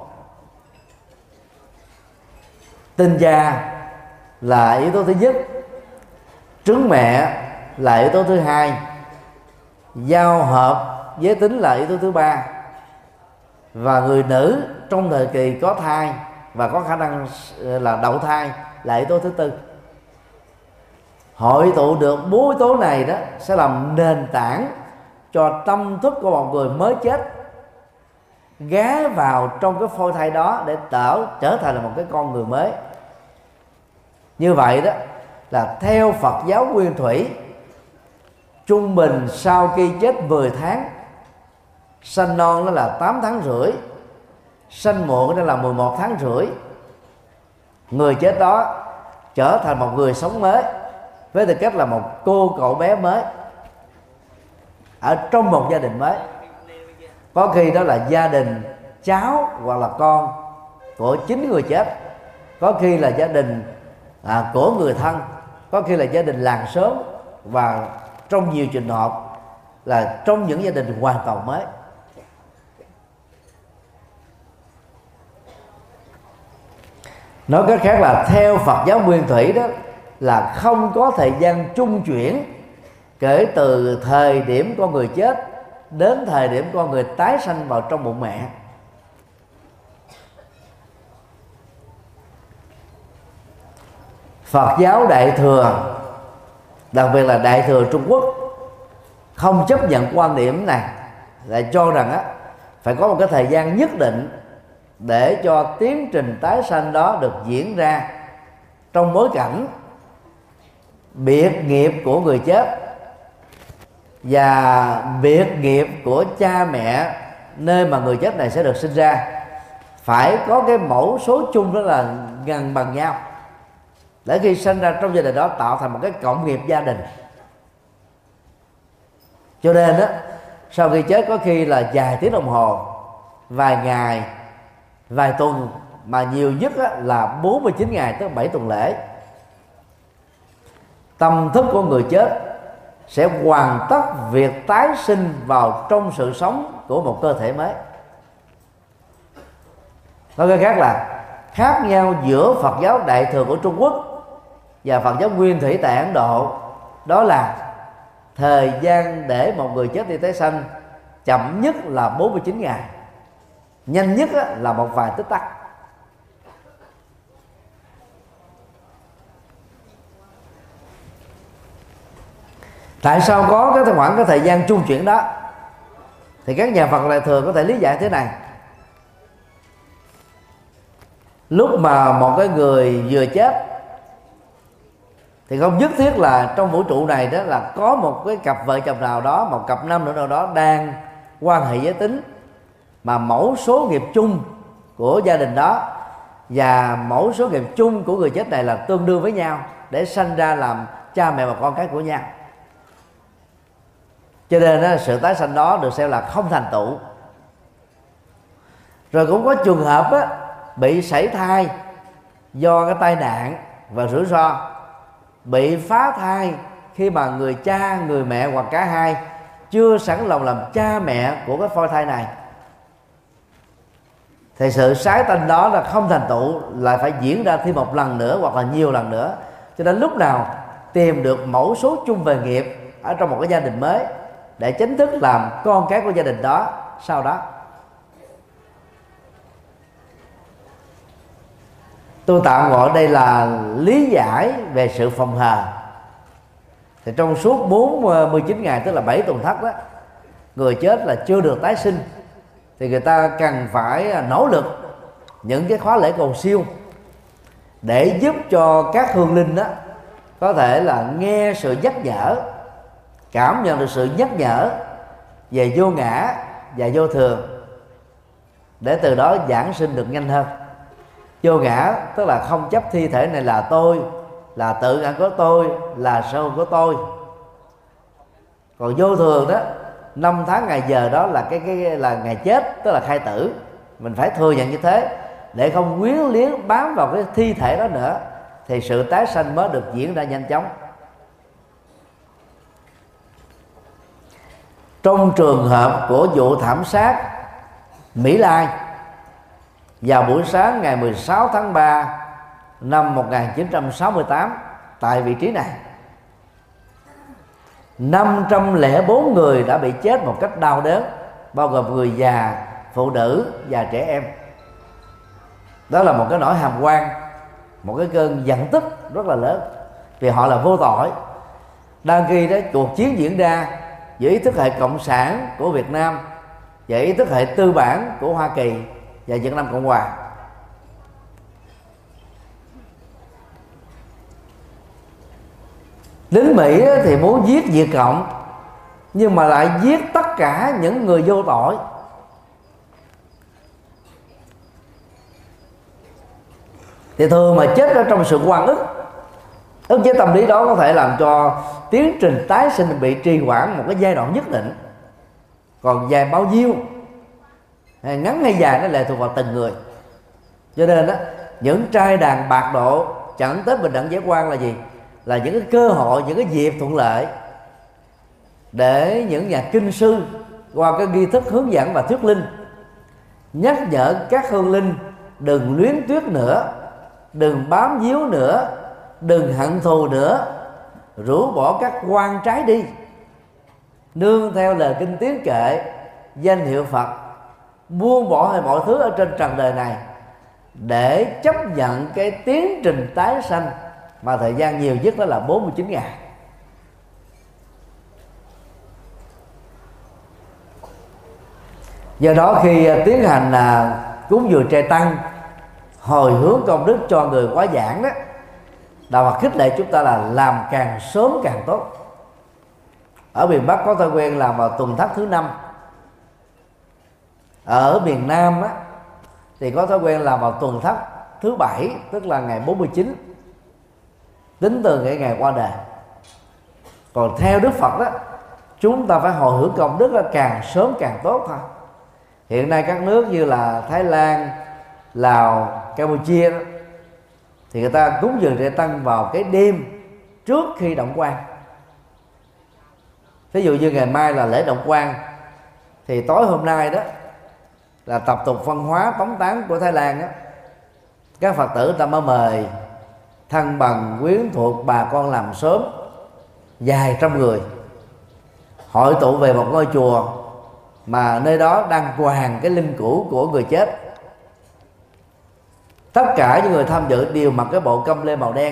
Tinh gia là yếu tố thứ nhất, trứng mẹ là yếu tố thứ hai, giao hợp giới tính là yếu tố thứ ba, và người nữ trong thời kỳ có thai và có khả năng là đậu thai là yếu tố thứ tư. Hội tụ được bốn yếu tố này đó sẽ làm nền tảng cho tâm thức của một người mới chết ghé vào trong cái phôi thai đó để trở trở thành là một cái con người mới. Như vậy đó là theo Phật giáo Nguyên Thủy, trung bình sau khi chết mười tháng, sanh non đó là tám tháng rưỡi, sanh muộn đó là mười một tháng rưỡi, người chết đó trở thành một người sống mới với tư cách là một cô cậu bé mới ở trong một gia đình mới. Có khi đó là gia đình cháu hoặc là con của chính người chết, có khi là gia đình à, của người thân, có khi là gia đình làng xóm, và trong nhiều trường hợp là trong những gia đình hoàn toàn mới. Nói cách khác là theo Phật giáo Nguyên Thủy đó là không có thời gian trung chuyển kể từ thời điểm con người chết đến thời điểm con người tái sanh vào trong bụng mẹ. Phật giáo Đại Thừa, đặc biệt là Đại Thừa Trung Quốc, không chấp nhận quan điểm này, lại cho rằng á phải có một cái thời gian nhất định để cho tiến trình tái sanh đó được diễn ra trong bối cảnh biệt nghiệp của người chết và biệt nghiệp của cha mẹ nơi mà người chết này sẽ được sinh ra phải có cái mẫu số chung đó là gần bằng nhau, để khi sinh ra trong gia đình đó tạo thành một cái cộng nghiệp gia đình. Cho nên đó, sau khi chết có khi là vài tiếng đồng hồ, vài ngày, vài tuần, mà nhiều nhất là bốn mươi chín ngày, tức bảy tuần lễ, tâm thức của người chết sẽ hoàn tất việc tái sinh vào trong sự sống của một cơ thể mới. Nói cách khác là khác nhau giữa Phật giáo Đại Thừa của Trung Quốc và Phật giáo Nguyên Thủy tại Ấn Độ, đó là thời gian để một người chết đi tái sanh chậm nhất là bốn mươi chín ngày, nhanh nhất là một vài tích tắc. Tại sao có cái khoảng cái thời gian trung chuyển đó? Thì các nhà Phật Đại Thừa có thể lý giải thế này: lúc mà một cái người vừa chết thì không nhất thiết là trong vũ trụ này đó là có một cái cặp vợ chồng nào đó, một cặp nam nữ nào đó đang quan hệ giới tính, mà mẫu số nghiệp chung của gia đình đó và mẫu số nghiệp chung của người chết này là tương đương với nhau để sanh ra làm cha mẹ và con cái của nhau. Cho nên đó, sự tái sanh đó được xem là không thành tựu. Rồi cũng có trường hợp á, bị sảy thai do cái tai nạn và rủi ro, bị phá thai khi mà người cha, người mẹ hoặc cả hai chưa sẵn lòng làm cha mẹ của cái phôi thai này, thì sự sái tanh đó là không thành tựu, lại phải diễn ra thêm một lần nữa hoặc là nhiều lần nữa. Cho nên lúc nào tìm được mẫu số chung về nghiệp ở trong một cái gia đình mới để chính thức làm con cái của gia đình đó sau đó. Tôi tạm gọi đây là lý giải về sự phòng hờ. Thì trong suốt bốn mươi chín ngày, tức là bảy tuần thất đó, người chết là chưa được tái sinh, thì người ta cần phải nỗ lực những cái khóa lễ cầu siêu để giúp cho các hương linh đó có thể là nghe sự nhắc nhở, cảm nhận được sự nhắc nhở về vô ngã và vô thường, để từ đó giảng sinh được nhanh hơn. Vô ngã tức là không chấp thi thể này là tôi, là tự ngã của tôi, là sở hữu của tôi. Còn vô thường đó, năm tháng ngày giờ đó là cái cái là ngày chết, tức là khai tử. Mình phải thừa nhận như thế để không quyến liếng bám vào cái thi thể đó nữa, thì sự tái sanh mới được diễn ra nhanh chóng. Trong trường hợp của vụ thảm sát Mỹ Lai vào buổi sáng ngày mười sáu tháng ba năm một nghìn chín trăm sáu mươi tám, tại vị trí này năm trăm lẻ bốn người đã bị chết một cách đau đớn, bao gồm người già, phụ nữ và trẻ em. Đó là một cái nỗi hàm oan, một cái cơn giận tức rất là lớn, vì họ là vô tội. Đang khi đó cuộc chiến diễn ra giữa ý thức hệ cộng sản của Việt Nam và ý thức hệ tư bản của Hoa Kỳ và Việt Nam Cộng Hòa. Lính Mỹ thì muốn giết Việt Cộng nhưng mà lại giết tất cả những người vô tội. Thì thường mà chết ở trong sự oan ức, ức chế tâm lý đó có thể làm cho tiến trình tái sinh bị trì hoãn một cái giai đoạn nhất định. Còn dài bao nhiêu, ngắn hay dài, nó lệ thuộc vào từng người. Cho nên đó, những trai đàn bạc độ chẳng tới bình đẳng giác quan là gì? Là những cái cơ hội, những cái dịp thuận lợi để những nhà kinh sư qua cái nghi thức hướng dẫn và thuyết linh nhắc nhở các hương linh đừng luyến tiếc nữa, đừng bám víu nữa, đừng hận thù nữa, rũ bỏ các quan trái đi, nương theo lời kinh tiếng kệ, danh hiệu Phật, buông bỏ hết mọi thứ ở trên trần đời này để chấp nhận cái tiến trình tái sanh mà thời gian nhiều nhất đó là bốn mươi chín ngày. Do đó khi tiến hành là cúng dường trai tăng, hồi hướng công đức cho người quá giảng đó, Đạo Phật khích lệ chúng ta là làm càng sớm càng tốt. Ở miền Bắc có thói quen làm vào tuần thất thứ năm. Ở miền Nam á, thì có thói quen làm vào tuần thất thứ bảy, tức là ngày bốn mươi chín, tính từ cái ngày qua đời. Còn theo Đức Phật đó, chúng ta phải hồi hướng công đức là càng sớm càng tốt thôi. Hiện nay các nước như là Thái Lan, Lào, Campuchia đó, thì người ta cúng dường trai tăng vào cái đêm trước khi động quan. Ví dụ như ngày mai là lễ động quan, thì tối hôm nay đó là tập tục văn hóa tống táng của Thái Lan đó, các Phật tử ta mới mời thân bằng quyến thuộc bà con làm sớm vài trăm người hội tụ về một ngôi chùa mà nơi đó đang quàng cái linh cữu của người chết. Tất cả những người tham dự đều mặc cái bộ câm lê màu đen.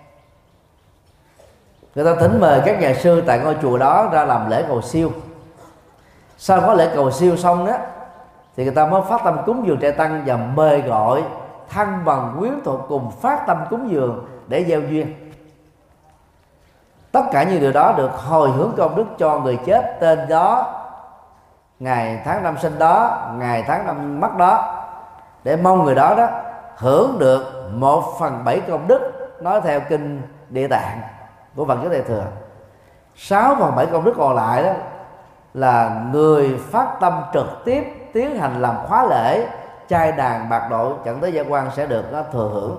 Người ta thỉnh mời các nhà sư tại ngôi chùa đó ra làm lễ cầu siêu. Sau có lễ cầu siêu xong đó, thì người ta mới phát tâm cúng dường trai tăng và mời gọi thân bằng quyến thuộc cùng phát tâm cúng dường để gieo duyên. Tất cả những điều đó được hồi hướng công đức cho người chết tên đó, ngày tháng năm sinh đó, ngày tháng năm mất đó, để mong người đó đó hưởng được một phần bảy công đức. Nói theo kinh Địa Tạng của Phật giáo Đại Thừa, sáu phần bảy công đức còn lại đó là người phát tâm trực tiếp tiến hành làm khóa lễ trai đàn bạc độ chẳng tới gia quan sẽ được nó thừa hưởng.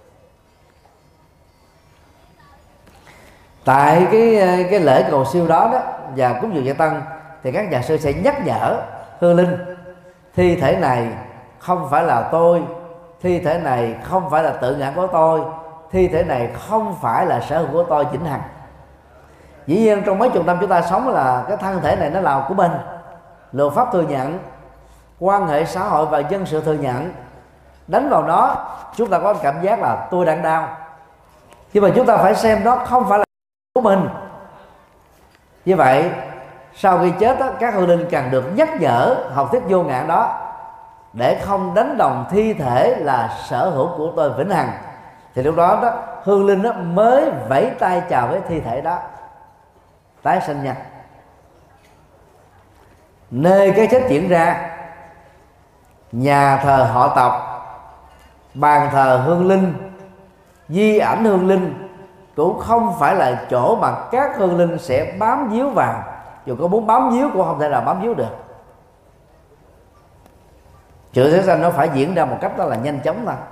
Tại cái cái lễ cầu siêu đó đó và cúng dường trai tăng thì các nhà sư sẽ nhắc nhở hương linh: thi thể này không phải là tôi, thi thể này không phải là tự ngã của tôi, thi thể này không phải là sở hữu của tôi vĩnh hằng. Dĩ nhiên trong mấy chục năm chúng ta sống là cái thân thể này nó là của mình, luật pháp thừa nhận, quan hệ xã hội và dân sự thừa nhận. Đánh vào nó chúng ta có cảm giác là tôi đang đau, nhưng mà chúng ta phải xem nó không phải là của mình. Như vậy sau khi chết đó, các hương linh cần được nhắc nhở học thuyết vô ngã đó để không đánh đồng thi thể là sở hữu của tôi vĩnh hằng. Thì lúc đó đó hương linh đó mới vẫy tay chào với thi thể đó, tái sinh nhân. Nơi cái chết diễn ra, nhà thờ họ tộc, bàn thờ hương linh, di ảnh hương linh cũng không phải là chỗ mà các hương linh sẽ bám víu vào. Dù có muốn bám víu cũng không thể nào bám víu được. Sự tái sanh nó phải diễn ra một cách đó là nhanh chóng thôi.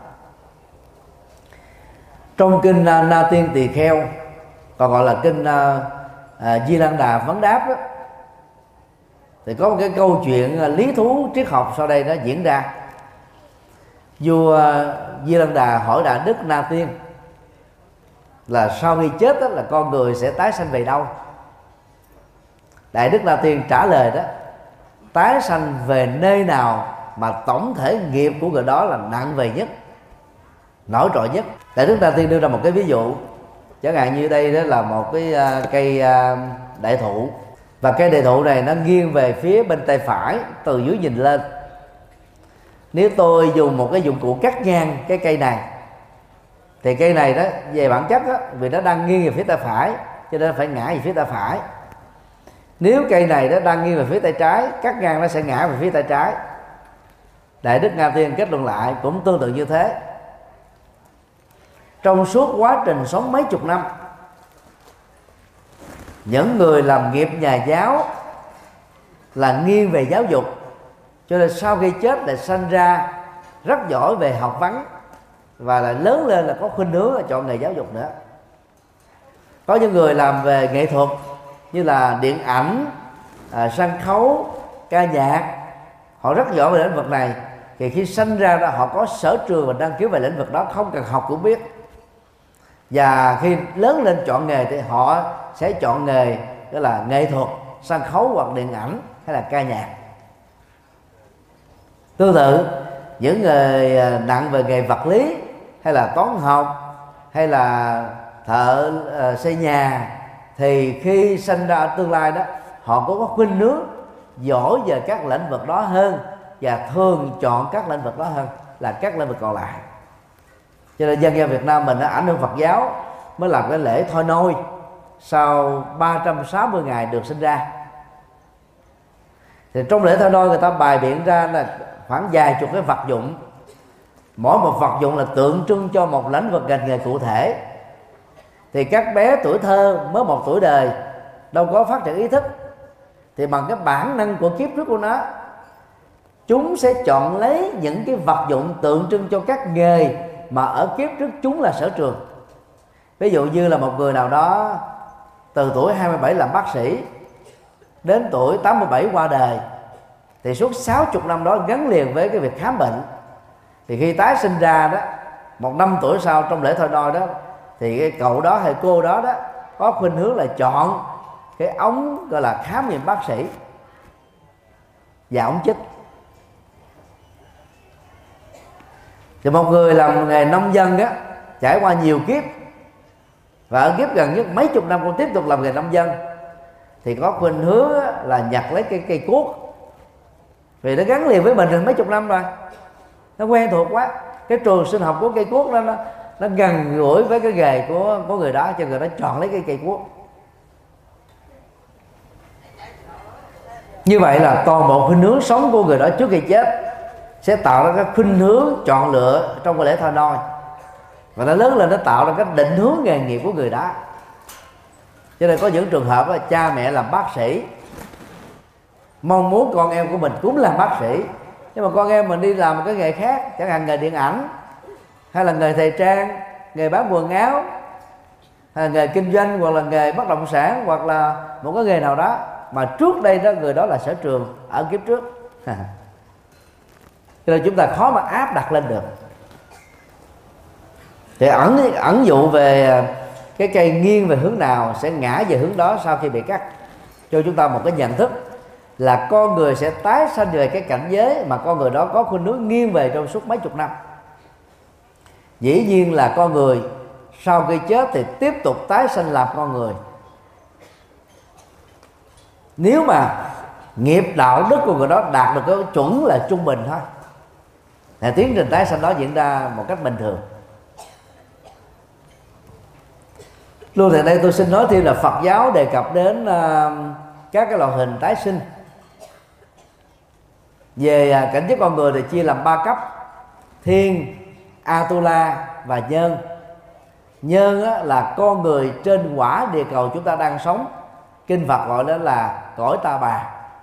Trong kinh uh, Na Tiên Tỳ Kheo, còn gọi là kinh uh, uh, Di Lăng Đà Vấn Đáp đó, thì có một cái câu chuyện uh, lý thú triết học sau đây nó diễn ra. Vua uh, Di Lăng Đà hỏi Đại Đức Na Tiên là sau khi chết đó, là con người sẽ tái sanh về đâu? Đại Đức Na Tiên trả lời đó: tái sanh về nơi nào mà tổng thể nghiệp của người đó là nặng về nhất, nổi trội nhất. Đại Đức Na Tiên đưa ra một cái ví dụ, chẳng hạn như đây đó là một cái uh, cây uh, đại thụ, và cây đại thụ này nó nghiêng về phía bên tay phải từ dưới nhìn lên. Nếu tôi dùng một cái dụng cụ cắt ngang cái cây này thì cây này đó về bản chất đó, vì nó đang nghiêng về phía tay phải cho nên phải ngã về phía tay phải. Nếu cây này nó đang nghiêng về phía tay trái, cắt ngang nó sẽ ngã về phía tay trái. Đại đức Nga Tiên kết luận lại cũng tương tự như thế. Trong suốt quá trình sống mấy chục năm, những người làm nghiệp nhà giáo là nghiêng về giáo dục, cho nên sau khi chết lại sanh ra rất giỏi về học vấn, và lại lớn lên là có khuynh hướng là chọn nghề giáo dục nữa. Có những người làm về nghệ thuật như là điện ảnh, à, sân khấu, ca nhạc, họ rất giỏi về lĩnh vực này, thì khi sanh ra đó họ có sở trường và đăng ký về lĩnh vực đó, không cần học cũng biết. Và khi lớn lên chọn nghề thì họ sẽ chọn nghề đó là nghệ thuật, sân khấu hoặc điện ảnh hay là ca nhạc. Tương tự, những người nặng về nghề vật lý hay là toán học hay là thợ uh, xây nhà, thì khi sinh ra ở tương lai đó, họ có, có khuynh hướng giỏi về các lĩnh vực đó hơn, và thường chọn các lĩnh vực đó hơn là các lĩnh vực còn lại. Cho nên dân gian Việt Nam mình đã ảnh hưởng Phật giáo mới làm cái lễ thôi nôi sau ba trăm sáu mươi ngày được sinh ra. Thì trong lễ thôi nôi người ta bày biện ra là khoảng vài chục cái vật dụng, mỗi một vật dụng là tượng trưng cho một lĩnh vực ngành nghề cụ thể. Thì các bé tuổi thơ mới một tuổi đời đâu có phát triển ý thức, thì bằng cái bản năng của kiếp trước của nó, chúng sẽ chọn lấy những cái vật dụng tượng trưng cho các nghề mà ở kiếp trước chúng là sở trường. Ví dụ như là một người nào đó từ tuổi hai mươi bảy làm bác sĩ đến tuổi tám mươi bảy qua đời, thì suốt sáu mươi năm đó gắn liền với cái việc khám bệnh. Thì khi tái sinh ra đó, một năm tuổi sau trong lễ thôi nôi đó, thì cái cậu đó hay cô đó đó có khuynh hướng là chọn cái ống gọi là khám nghiệm bác sĩ và ống chích. Thì một người làm nghề nông dân á, trải qua nhiều kiếp, và ở kiếp gần nhất mấy chục năm cũng tiếp tục làm nghề nông dân, thì có khuynh hướng là nhặt lấy cây cây cuốc, vì nó gắn liền với mình rồi mấy chục năm rồi, nó quen thuộc quá. Cái trường sinh học của cây cuốc đó nó, nó gần gũi với cái nghề của, của người đó, cho người đó chọn lấy cái cây cuốc. Như vậy là toàn bộ khuynh hướng sống của người đó trước khi chết sẽ tạo ra các khuynh hướng chọn lựa trong cái lễ thôi nôi, và nó lớn lên nó tạo ra cái định hướng nghề nghiệp của người đó. Cho nên có những trường hợp là cha mẹ làm bác sĩ, mong muốn con em của mình cũng làm bác sĩ, nhưng mà con em mình đi làm một cái nghề khác, chẳng hạn nghề điện ảnh, hay là nghề thời trang, nghề bán quần áo, hay là nghề kinh doanh, hoặc là nghề bất động sản, hoặc là một cái nghề nào đó mà trước đây đó người đó là sở trường ở kiếp trước. Cho nên chúng ta khó mà áp đặt lên được. Thì ẩn ẩn dụ về cái cây nghiêng về hướng nào sẽ ngã về hướng đó sau khi bị cắt, cho chúng ta một cái nhận thức là con người sẽ tái sanh về cái cảnh giới mà con người đó có khuynh hướng nghiêng về trong suốt mấy chục năm. Dĩ nhiên là con người sau khi chết thì tiếp tục tái sanh làm con người, nếu mà nghiệp đạo đức của người đó đạt được cái chuẩn là trung bình thôi, thì tiến trình tái sanh đó diễn ra một cách bình thường. Luôn tại đây tôi xin nói thêm là Phật giáo đề cập đến uh, các cái loại hình tái sinh. Về uh, cảnh giới con người thì chia làm ba cấp: thiên, Atula và nhân. Nhân á, là con người trên quả địa cầu chúng ta đang sống, kinh Phật gọi đó là cõi Ta Bà.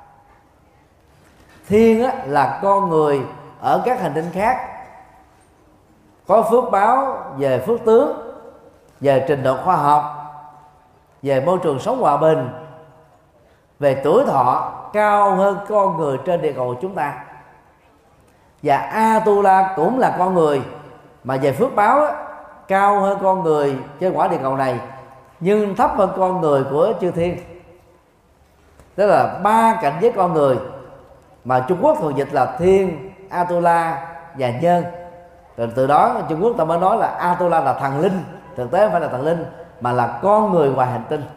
Thiên á, là con người ở các hành tinh khác, có phước báo về phước tướng, về trình độ khoa học, về môi trường sống hòa bình, về tuổi thọ cao hơn con người trên địa cầu của chúng ta. Và Atula cũng là con người mà về phước báo á, cao hơn con người trên quả địa cầu này, nhưng thấp hơn con người của chư thiên. Đó là ba cảnh giới con người mà Trung Quốc thường dịch là thiên, Atula và nhân. Rồi từ đó Trung Quốc ta mới nói là Atula là thần linh. Thực tế không phải là thần linh mà là con người ngoài hành tinh.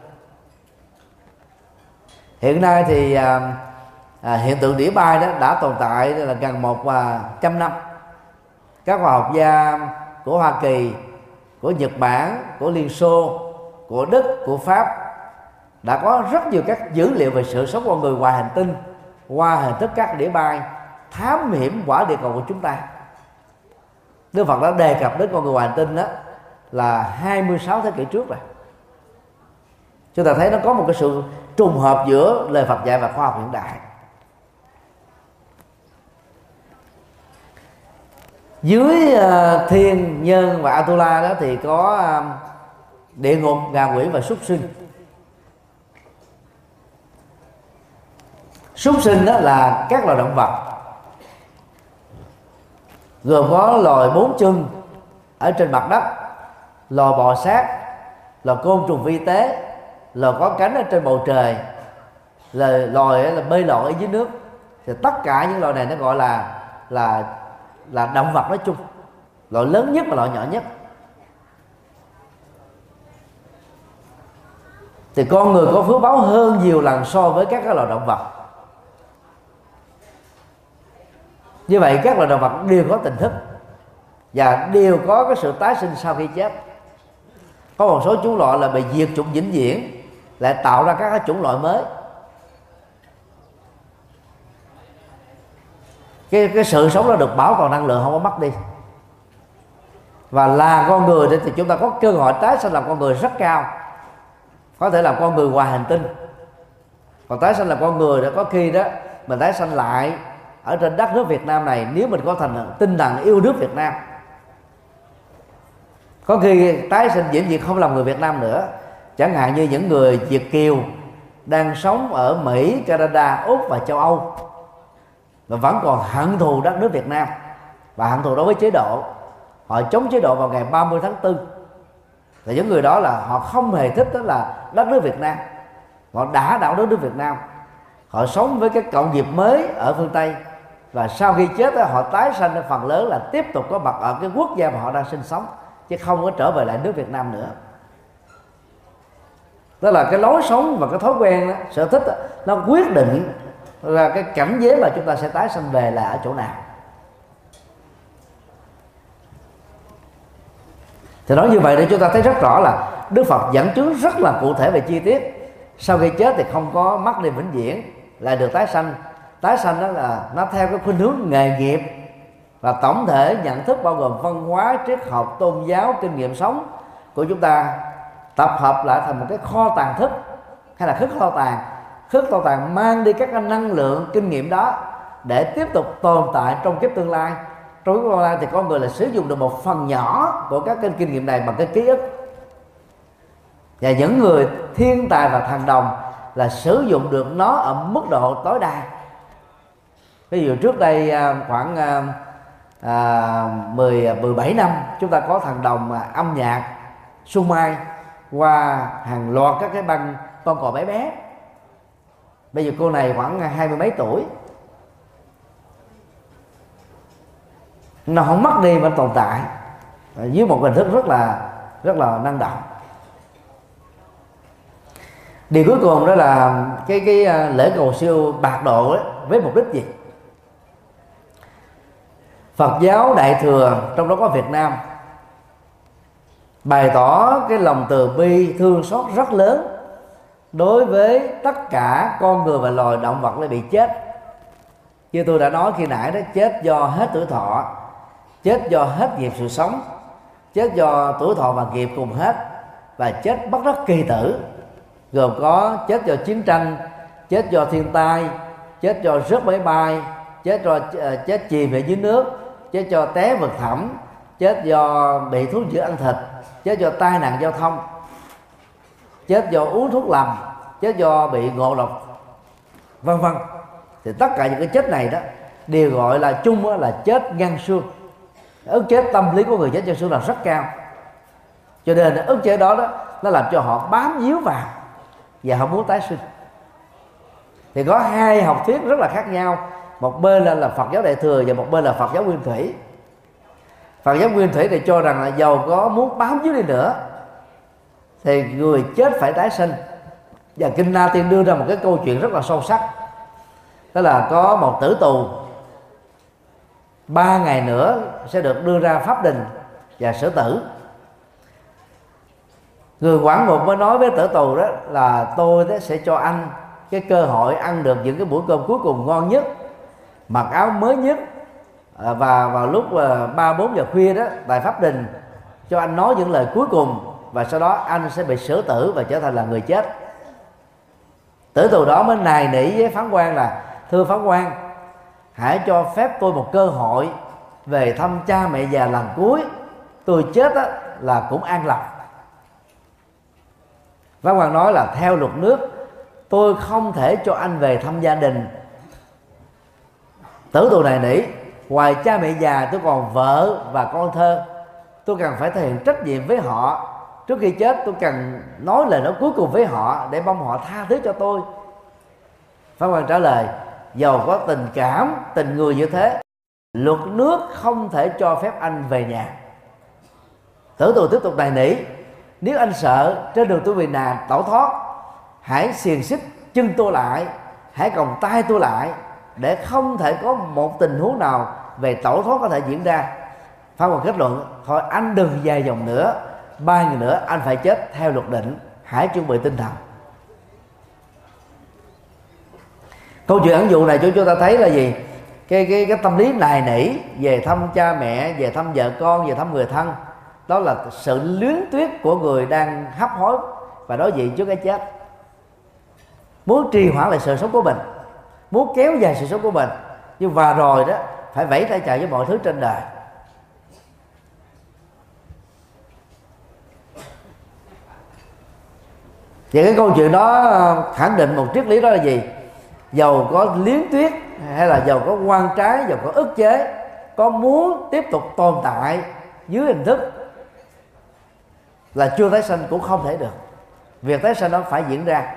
Hiện nay thì à, à, hiện tượng đĩa bay đó đã tồn tại là gần một à, trăm năm. Các khoa học gia của Hoa Kỳ, của Nhật Bản, của Liên Xô, của Đức, của Pháp đã có rất nhiều các dữ liệu về sự sống con người ngoài hành tinh qua hình thức các đĩa bay thám hiểm quả địa cầu của chúng ta. Đức Phật đã đề cập đến con người ngoài hành tinh đó là hai mươi sáu thế kỷ trước rồi. Chúng ta thấy nó có một cái sự trùng hợp giữa lời Phật dạy và khoa học hiện đại. Dưới uh, thiên, nhân và Atula đó thì có uh, địa ngục, ngạ quỷ và súc sinh. Súc sinh đó là các loài động vật, gồm có loài bốn chân ở trên mặt đất, loài bò sát, loài côn trùng vi tế, loài có cánh ở trên bầu trời, loài loài là bơi lội ở dưới nước. Thì tất cả những loài này nó gọi là là là động vật nói chung, loại lớn nhất và loại nhỏ nhất. Thì con người có phước báo hơn nhiều lần so với các loài động vật. Như vậy các loài động vật đều có tỉnh thức và đều có cái sự tái sinh sau khi chết. Có một số chủng loại là bị diệt chủng vĩnh viễn, lại tạo ra các chủng loại mới. Cái, cái sự sống đó được bảo toàn năng lượng, không có mất đi. Và là con người thì chúng ta có cơ hội tái sinh làm con người rất cao, có thể làm con người ngoài hành tinh. Còn tái sinh làm con người đó, có khi đó mình tái sinh lại ở trên đất nước Việt Nam này, nếu mình có thành tinh thần yêu nước Việt Nam. Có khi tái sinh vĩnh viễn không làm người Việt Nam nữa. Chẳng hạn như những người Việt kiều đang sống ở Mỹ, Canada, Úc và châu Âu và vẫn còn hận thù đất nước Việt Nam và hận thù đối với chế độ. Họ chống chế độ vào ngày ba mươi tháng tư. Thì những người đó là họ không hề thích đó là đất nước Việt Nam, họ đã đảo đất nước Việt Nam. Họ sống với cái cộng nghiệp mới ở phương Tây, và sau khi chết đó, họ tái sanh phần lớn là tiếp tục có mặt ở cái quốc gia mà họ đang sinh sống, chứ không có trở về lại nước Việt Nam nữa. Đó là cái lối sống và cái thói quen đó, sở thích đó, nó quyết định là cái cảnh giới mà chúng ta sẽ tái sanh về là ở chỗ nào. Thì nói như vậy để chúng ta thấy rất rõ là Đức Phật dẫn chứng rất là cụ thể về chi tiết. Sau khi chết thì không có mất đi vĩnh viễn, lại được tái sanh. Tái sanh đó là nó theo cái khuynh hướng nghề nghiệp, và tổng thể nhận thức bao gồm văn hóa, triết học, tôn giáo, kinh nghiệm sống của chúng ta tập hợp lại thành một cái kho tàng thức, hay là khất kho tàng. Khất kho tàng mang đi các năng lượng kinh nghiệm đó để tiếp tục tồn tại trong kiếp tương lai. Trong kiếp tương lai thì con người là sử dụng được một phần nhỏ của các kênh kinh nghiệm này bằng cái ký ức. Và những người thiên tài và thần đồng là sử dụng được nó ở mức độ tối đa. Ví dụ trước đây khoảng à, mười, mười bảy năm chúng ta có thần đồng âm nhạc Xuân Mai qua hàng loạt các cái băng con cò bé bé. Bây giờ cô này khoảng hai mươi mấy tuổi, nó không mất đi mà tồn tại dưới một hình thức rất là rất là năng động. Điều cuối cùng đó là cái cái lễ cầu siêu bạc độ ấy, với mục đích gì? Phật giáo Đại thừa, trong đó có Việt Nam, bày tỏ cái lòng từ bi thương xót rất lớn đối với tất cả con người và loài động vật đã bị chết. Như tôi đã nói khi nãy đó, chết do hết tuổi thọ, chết do hết nghiệp sự sống, chết do tuổi thọ và nghiệp cùng hết, và chết bất đắc kỳ tử, gồm có chết do chiến tranh, chết do thiên tai, chết do rớt máy bay, chết do chết chìm ở dưới nước, chết do té vực thẳm, chết do bị thú dữ ăn thịt, chết do tai nạn giao thông, chết do uống thuốc lầm, chết do bị ngộ độc, vân vân. Thì tất cả những cái chết này đó đều gọi là chung là chết ngăn xương. Ức chế tâm lý của người chết ngăn xương là rất cao, cho nên ức chế đó đó nó làm cho họ bám víu vào và họ muốn tái sinh. Thì có hai học thuyết rất là khác nhau, một bên là, là Phật giáo Đại thừa và một bên là Phật giáo Nguyên Thủy. Phật giáo Nguyên Thủy thì cho rằng là dầu có muốn bám víu đi nữa thì người chết phải tái sinh. Và Kinh Na Tiên đưa ra một cái câu chuyện rất là sâu sắc, đó là có một tử tù ba ngày nữa sẽ được đưa ra pháp đình và xử tử. Người quản ngục mới nói với tử tù đó là tôi đó sẽ cho anh cái cơ hội ăn được những cái bữa cơm cuối cùng ngon nhất, mặc áo mới nhất, và vào lúc ba bốn giờ khuya đó tại pháp đình cho anh nói những lời cuối cùng, và sau đó anh sẽ bị xử tử và trở thành là người chết. Tử tù đó mới nài nỉ với phán quan là: thưa phán quan, hãy cho phép tôi một cơ hội về thăm cha mẹ già lần cuối, tôi chết đó là cũng an lòng. Phán quan nói là theo luật nước tôi không thể cho anh về thăm gia đình. Tử tù này nỉ: ngoài cha mẹ già tôi còn vợ và con thơ, tôi cần phải thể hiện trách nhiệm với họ. Trước khi chết tôi cần nói lời nói cuối cùng với họ để mong họ tha thứ cho tôi. Phán quan trả lời: dầu có tình cảm, tình người như thế, luật nước không thể cho phép anh về nhà. Tử tù tiếp tục nài nỉ: nếu anh sợ trên đường tôi bị nạn tẩu thoát, hãy xiềng xích chân tôi lại, hãy còng tay tôi lại, để không thể có một tình huống nào về tẩu thoát có thể diễn ra. Phán quan kết luận: thôi anh đừng dài dòng nữa, ba ngày nữa anh phải chết theo luật định, hãy chuẩn bị tinh thần. Câu chuyện ẩn dụ này cho chúng ta thấy là gì? Cái, cái, cái tâm lý nài nỉ về thăm cha mẹ, về thăm vợ con, về thăm người thân, đó là sự luyến tiếc của người đang hấp hối và đối diện trước cái chết, muốn trì hoãn lại sự sống của mình, muốn kéo dài sự sống của mình, nhưng và rồi đó phải vẫy tay chào với mọi thứ trên đời. Và cái câu chuyện đó khẳng định một triết lý, đó là gì? Dầu có liếng tuyết hay là dầu có quan trái, dầu có ức chế, có muốn tiếp tục tồn tại dưới hình thức là chưa tái sanh cũng không thể được. Việc tái sanh đó phải diễn ra.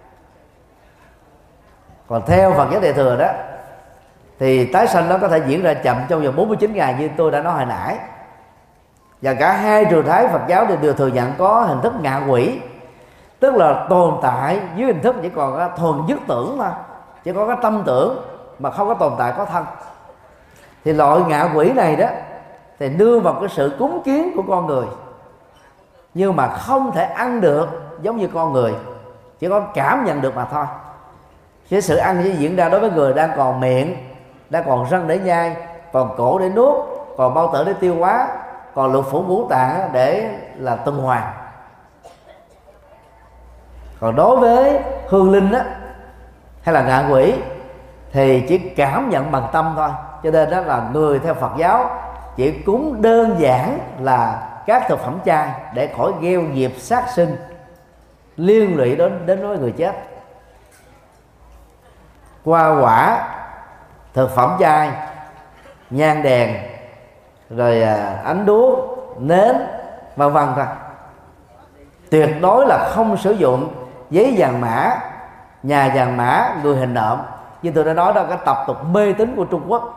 Còn theo Phật giáo Đại thừa đó thì tái sanh đó có thể diễn ra chậm trong vòng bốn mươi chín ngày như tôi đã nói hồi nãy. Và cả hai trường phái Phật giáo thì đều thừa nhận có hình thức ngạ quỷ, tức là tồn tại dưới hình thức chỉ còn có thuần dứt tưởng thôi, chỉ có cái tâm tưởng mà không có tồn tại có thân. Thì loại ngạ quỷ này đó thì đưa vào cái sự cúng kiến của con người, nhưng mà không thể ăn được giống như con người, chỉ có cảm nhận được mà thôi. Cái sự ăn chỉ diễn ra đối với người đang còn miệng, đang còn răng để nhai, còn cổ để nuốt, còn bao tử để tiêu hóa, còn lục phủ ngũ tạng để là tuần hoàn. Còn đối với hương linh á, hay là ngạ quỷ thì chỉ cảm nhận bằng tâm thôi. Cho nên đó là người theo Phật giáo chỉ cúng đơn giản là các thực phẩm chay để khỏi gieo nghiệp sát sinh liên lụy đến đến với người chết. Hoa quả, thực phẩm chay, nhang đèn, rồi ánh đuốc, nến, vân vân thôi. Tuyệt đối là không sử dụng giấy vàng mã, nhà vàng mã, người hình nộm. Như tôi đã nói đó, cái tập tục mê tín của Trung Quốc,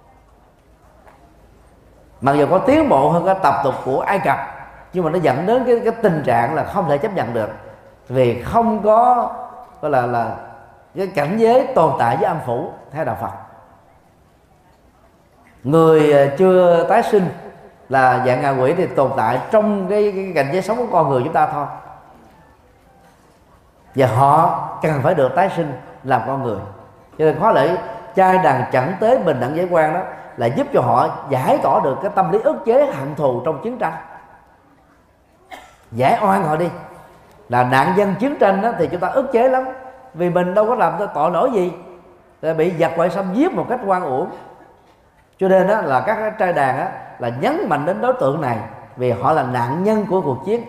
mặc dù có tiến bộ hơn cái tập tục của Ai Cập, nhưng mà nó dẫn đến cái, cái tình trạng là không thể chấp nhận được, vì không có gọi là là cái cảnh giới tồn tại với âm phủ theo đạo Phật. Người chưa tái sinh là dạng ngạ quỷ thì tồn tại trong cái, cái cảnh giới sống của con người chúng ta thôi, và họ cần phải được tái sinh làm con người. Cho nên khó lẽ trai đàn chẳng tế bình đẳng giới quan đó là giúp cho họ giải tỏa được cái tâm lý ức chế hận thù trong chiến tranh, giải oan họ đi. Là nạn nhân chiến tranh đó thì chúng ta ức chế lắm, vì mình đâu có làm tội lỗi gì, rồi bị giặc ngoại xâm giết một cách oan uổng. Cho nên đó là các trai đàn đó là nhấn mạnh đến đối tượng này, vì họ là nạn nhân của cuộc chiến.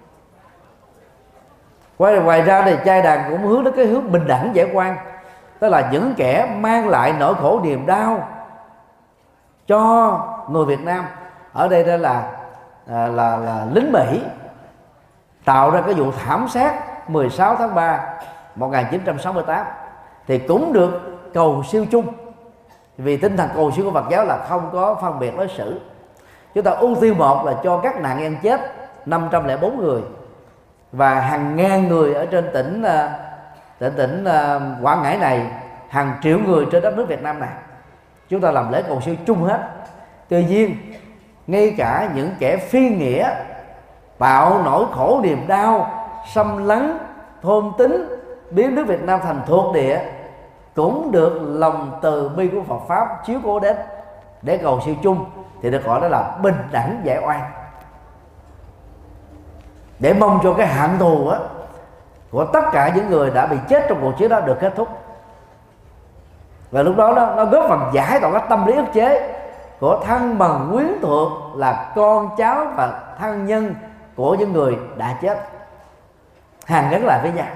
Ngoài, ngoài ra thì trai đàn cũng hướng đến cái hướng bình đẳng giải quan, tức là những kẻ mang lại nỗi khổ niềm đau cho người Việt Nam. Ở đây đó là là, là, là lính Mỹ tạo ra cái vụ thảm sát mười sáu tháng ba một nghìn chín trăm sáu mươi tám thì cũng được cầu siêu chung, vì tinh thần cầu siêu của Phật giáo là không có phân biệt đối xử. Chúng ta ưu tiên một là cho các nạn nhân chết năm trăm lẻ bốn người và hàng ngàn người ở trên tỉnh tỉnh tỉnh Quảng Ngãi này, hàng triệu người trên đất nước Việt Nam này. Chúng ta làm lễ cầu siêu chung hết. Tuy nhiên ngay cả những kẻ phi nghĩa tạo nỗi khổ niềm đau, xâm lấn thôn tính, biến nước Việt Nam thành thuộc địa, cũng được lòng từ bi của Phật pháp chiếu cố đến để cầu siêu chung, thì được gọi đó là bình đẳng giải oan, để mong cho cái hận thù á của tất cả những người đã bị chết trong cuộc chiến đó được kết thúc. Và lúc đó nó, nó góp phần giải tỏa các tâm lý ức chế của thân bằng quyến thuộc là con cháu và thân nhân của những người đã chết, hàn gắn lại với nhau.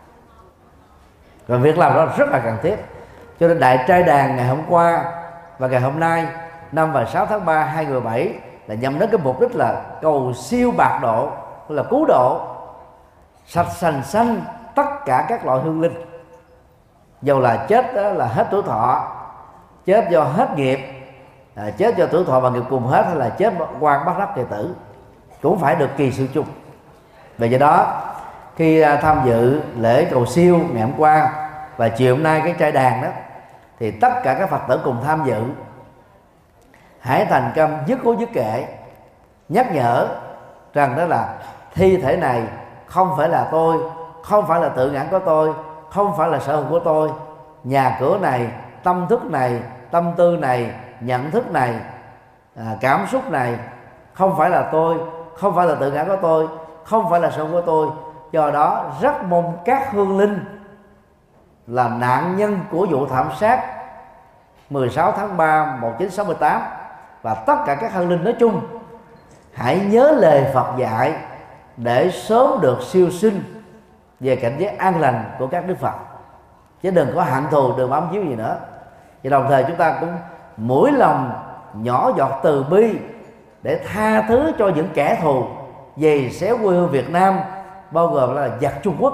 Và việc làm đó rất là cần thiết. Cho nên đại trai đàn ngày hôm qua và ngày hôm nay năm và sáu tháng ba hai nghìn không trăm mười bảy là nhằm đến cái mục đích là cầu siêu bạc độ, là cứu độ sạch sành xanh tất cả các loại hương linh, dầu là chết đó là hết tuổi thọ, chết do hết nghiệp, à, chết do tuổi thọ và nghiệp cùng hết, hay là chết quan bắt đắc kỳ tử, cũng phải được kỳ siêu chung. Vì vậy đó, khi tham dự lễ cầu siêu ngày hôm qua và chiều hôm nay cái trai đàn đó, thì tất cả các Phật tử cùng tham dự hãy thành tâm dứt cố dứt kệ, nhắc nhở rằng đó là thi thể này không phải là tôi, không phải là tự ngã của tôi, không phải là sở hữu của tôi. Nhà cửa này, tâm thức này, tâm tư này, nhận thức này, à, cảm xúc này không phải là tôi, không phải là tự ngã của tôi, không phải là sở hữu của tôi. Do đó rất mong các hương linh là nạn nhân của vụ thảm sát mười sáu tháng ba một nghìn chín trăm sáu mươi tám và tất cả các hương linh nói chung hãy nhớ lời Phật dạy để sớm được siêu sinh về cảnh giới an lành của các đức Phật, chứ đừng có hận thù, đừng bám víu gì nữa. Và đồng thời chúng ta cũng mũi lòng nhỏ giọt từ bi để tha thứ cho những kẻ thù giày xéo quê hương Việt Nam, bao gồm là giặc Trung Quốc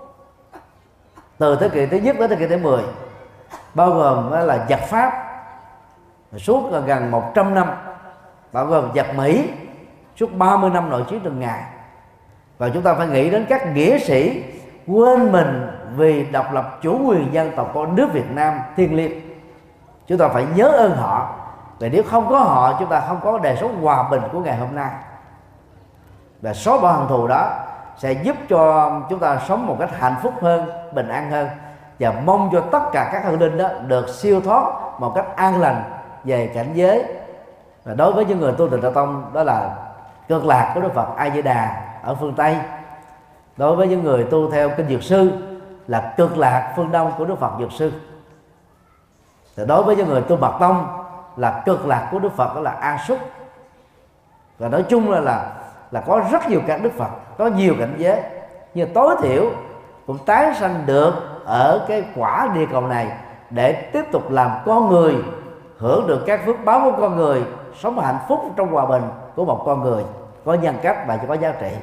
từ thế kỷ thứ nhất đến thế kỷ thứ mười, bao gồm là giặc Pháp suốt gần một trăm năm, bao gồm giặc Mỹ suốt ba mươi năm nội chiến từng ngày. Và chúng ta phải nghĩ đến các nghĩa sĩ quên mình vì độc lập chủ quyền dân tộc của nước Việt Nam thiêng liêng. Chúng ta phải nhớ ơn họ, vì nếu không có họ chúng ta không có đời sống hòa bình của ngày hôm nay. Và xóa bỏ hận thù đó sẽ giúp cho chúng ta sống một cách hạnh phúc hơn, bình an hơn, và mong cho tất cả các hương linh đó được siêu thoát một cách an lành về cảnh giới. Và đối với những người tu Tịnh Độ Tông đó là cực lạc của Đức Phật A Di Đà ở phương Tây. Đối với những người tu theo kinh Dược Sư là cực lạc phương Đông của Đức Phật Dược Sư. Thì đối với những người tu Mật Tông là cực lạc của Đức Phật đó là A Súc. Và nói chung là là là có rất nhiều các Đức Phật, có nhiều cảnh giới, nhưng tối thiểu cũng tái sanh được ở cái quả địa cầu này để tiếp tục làm con người, hưởng được các phước báo của con người, sống hạnh phúc trong hòa bình của một con người có nhân cách và có giá trị.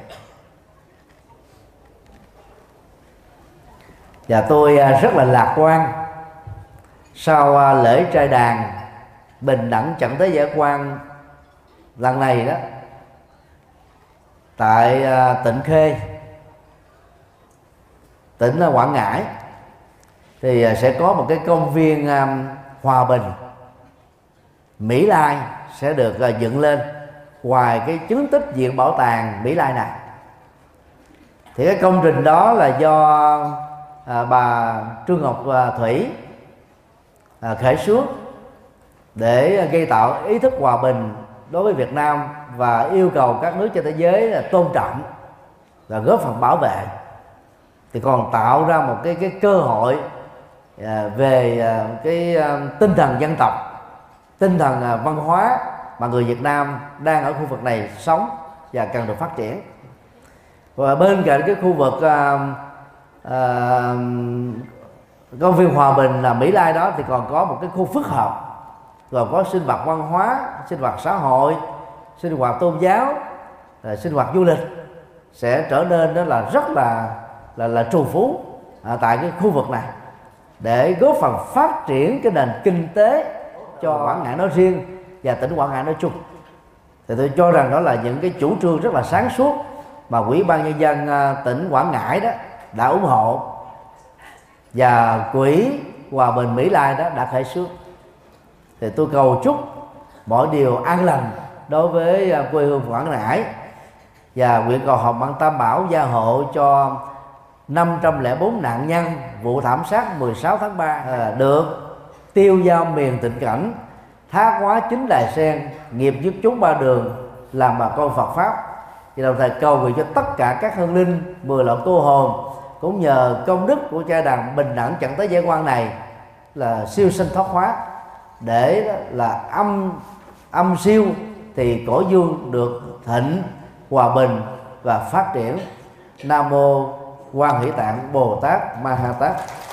Và tôi rất là lạc quan sau lễ trai đàn bình đẳng trận thế giải quan lần này đó tại Tịnh Khê, tỉnh Quảng Ngãi, thì sẽ có một cái công viên hòa bình Mỹ Lai sẽ được dựng lên ngoài cái chứng tích viện bảo tàng Mỹ Lai này. Thì cái công trình đó là do à, bà Trương Ngọc Thủy à, khởi xướng để gây tạo ý thức hòa bình đối với Việt Nam và yêu cầu các nước trên thế giới là tôn trọng và góp phần bảo vệ. Thì còn tạo ra một cái cái cơ hội à, về à, cái à, tinh thần dân tộc, tinh thần à, văn hóa mà người Việt Nam đang ở khu vực này sống và cần được phát triển. Và bên cạnh cái khu vực à, à, công viên hòa bình là Mỹ Lai đó thì còn có một cái khu phức hợp, gồm có sinh hoạt văn hóa, sinh hoạt xã hội, sinh hoạt tôn giáo, sinh hoạt du lịch, sẽ trở nên đó là rất là là là trù phú à, tại cái khu vực này để góp phần phát triển cái nền kinh tế cho Quảng Ngãi nói riêng và tỉnh Quảng Ngãi nói chung. Thì tôi cho rằng đó là những cái chủ trương rất là sáng suốt mà Ủy ban Nhân dân tỉnh Quảng Ngãi đó đã ủng hộ và Quỹ Hòa bình Mỹ Lai đó đã khởi xướng. Thì tôi cầu chúc mọi điều an lành đối với quê hương Quảng Ngãi và nguyện cầu hồng ân Tam Bảo gia hộ cho năm trăm lẻ bốn nạn nhân vụ thảm sát mười sáu tháng ba à, được tiêu giao miền tịnh cảnh, tha hóa chính đài sen, nghiệp dứt chúng ba đường, làm bà con Phật pháp. Thì đồng thời cầu nguyện cho tất cả các hương linh mười lọn tu hồn cũng nhờ công đức của cha đàn bình đẳng chẳng tới giải quan này là siêu sinh thoát hóa, để là âm âm siêu thì cõi dương được thịnh, hòa bình và phát triển. Nam mô Quan Hỷ Tạng Bồ Tát Ma Ha Tát.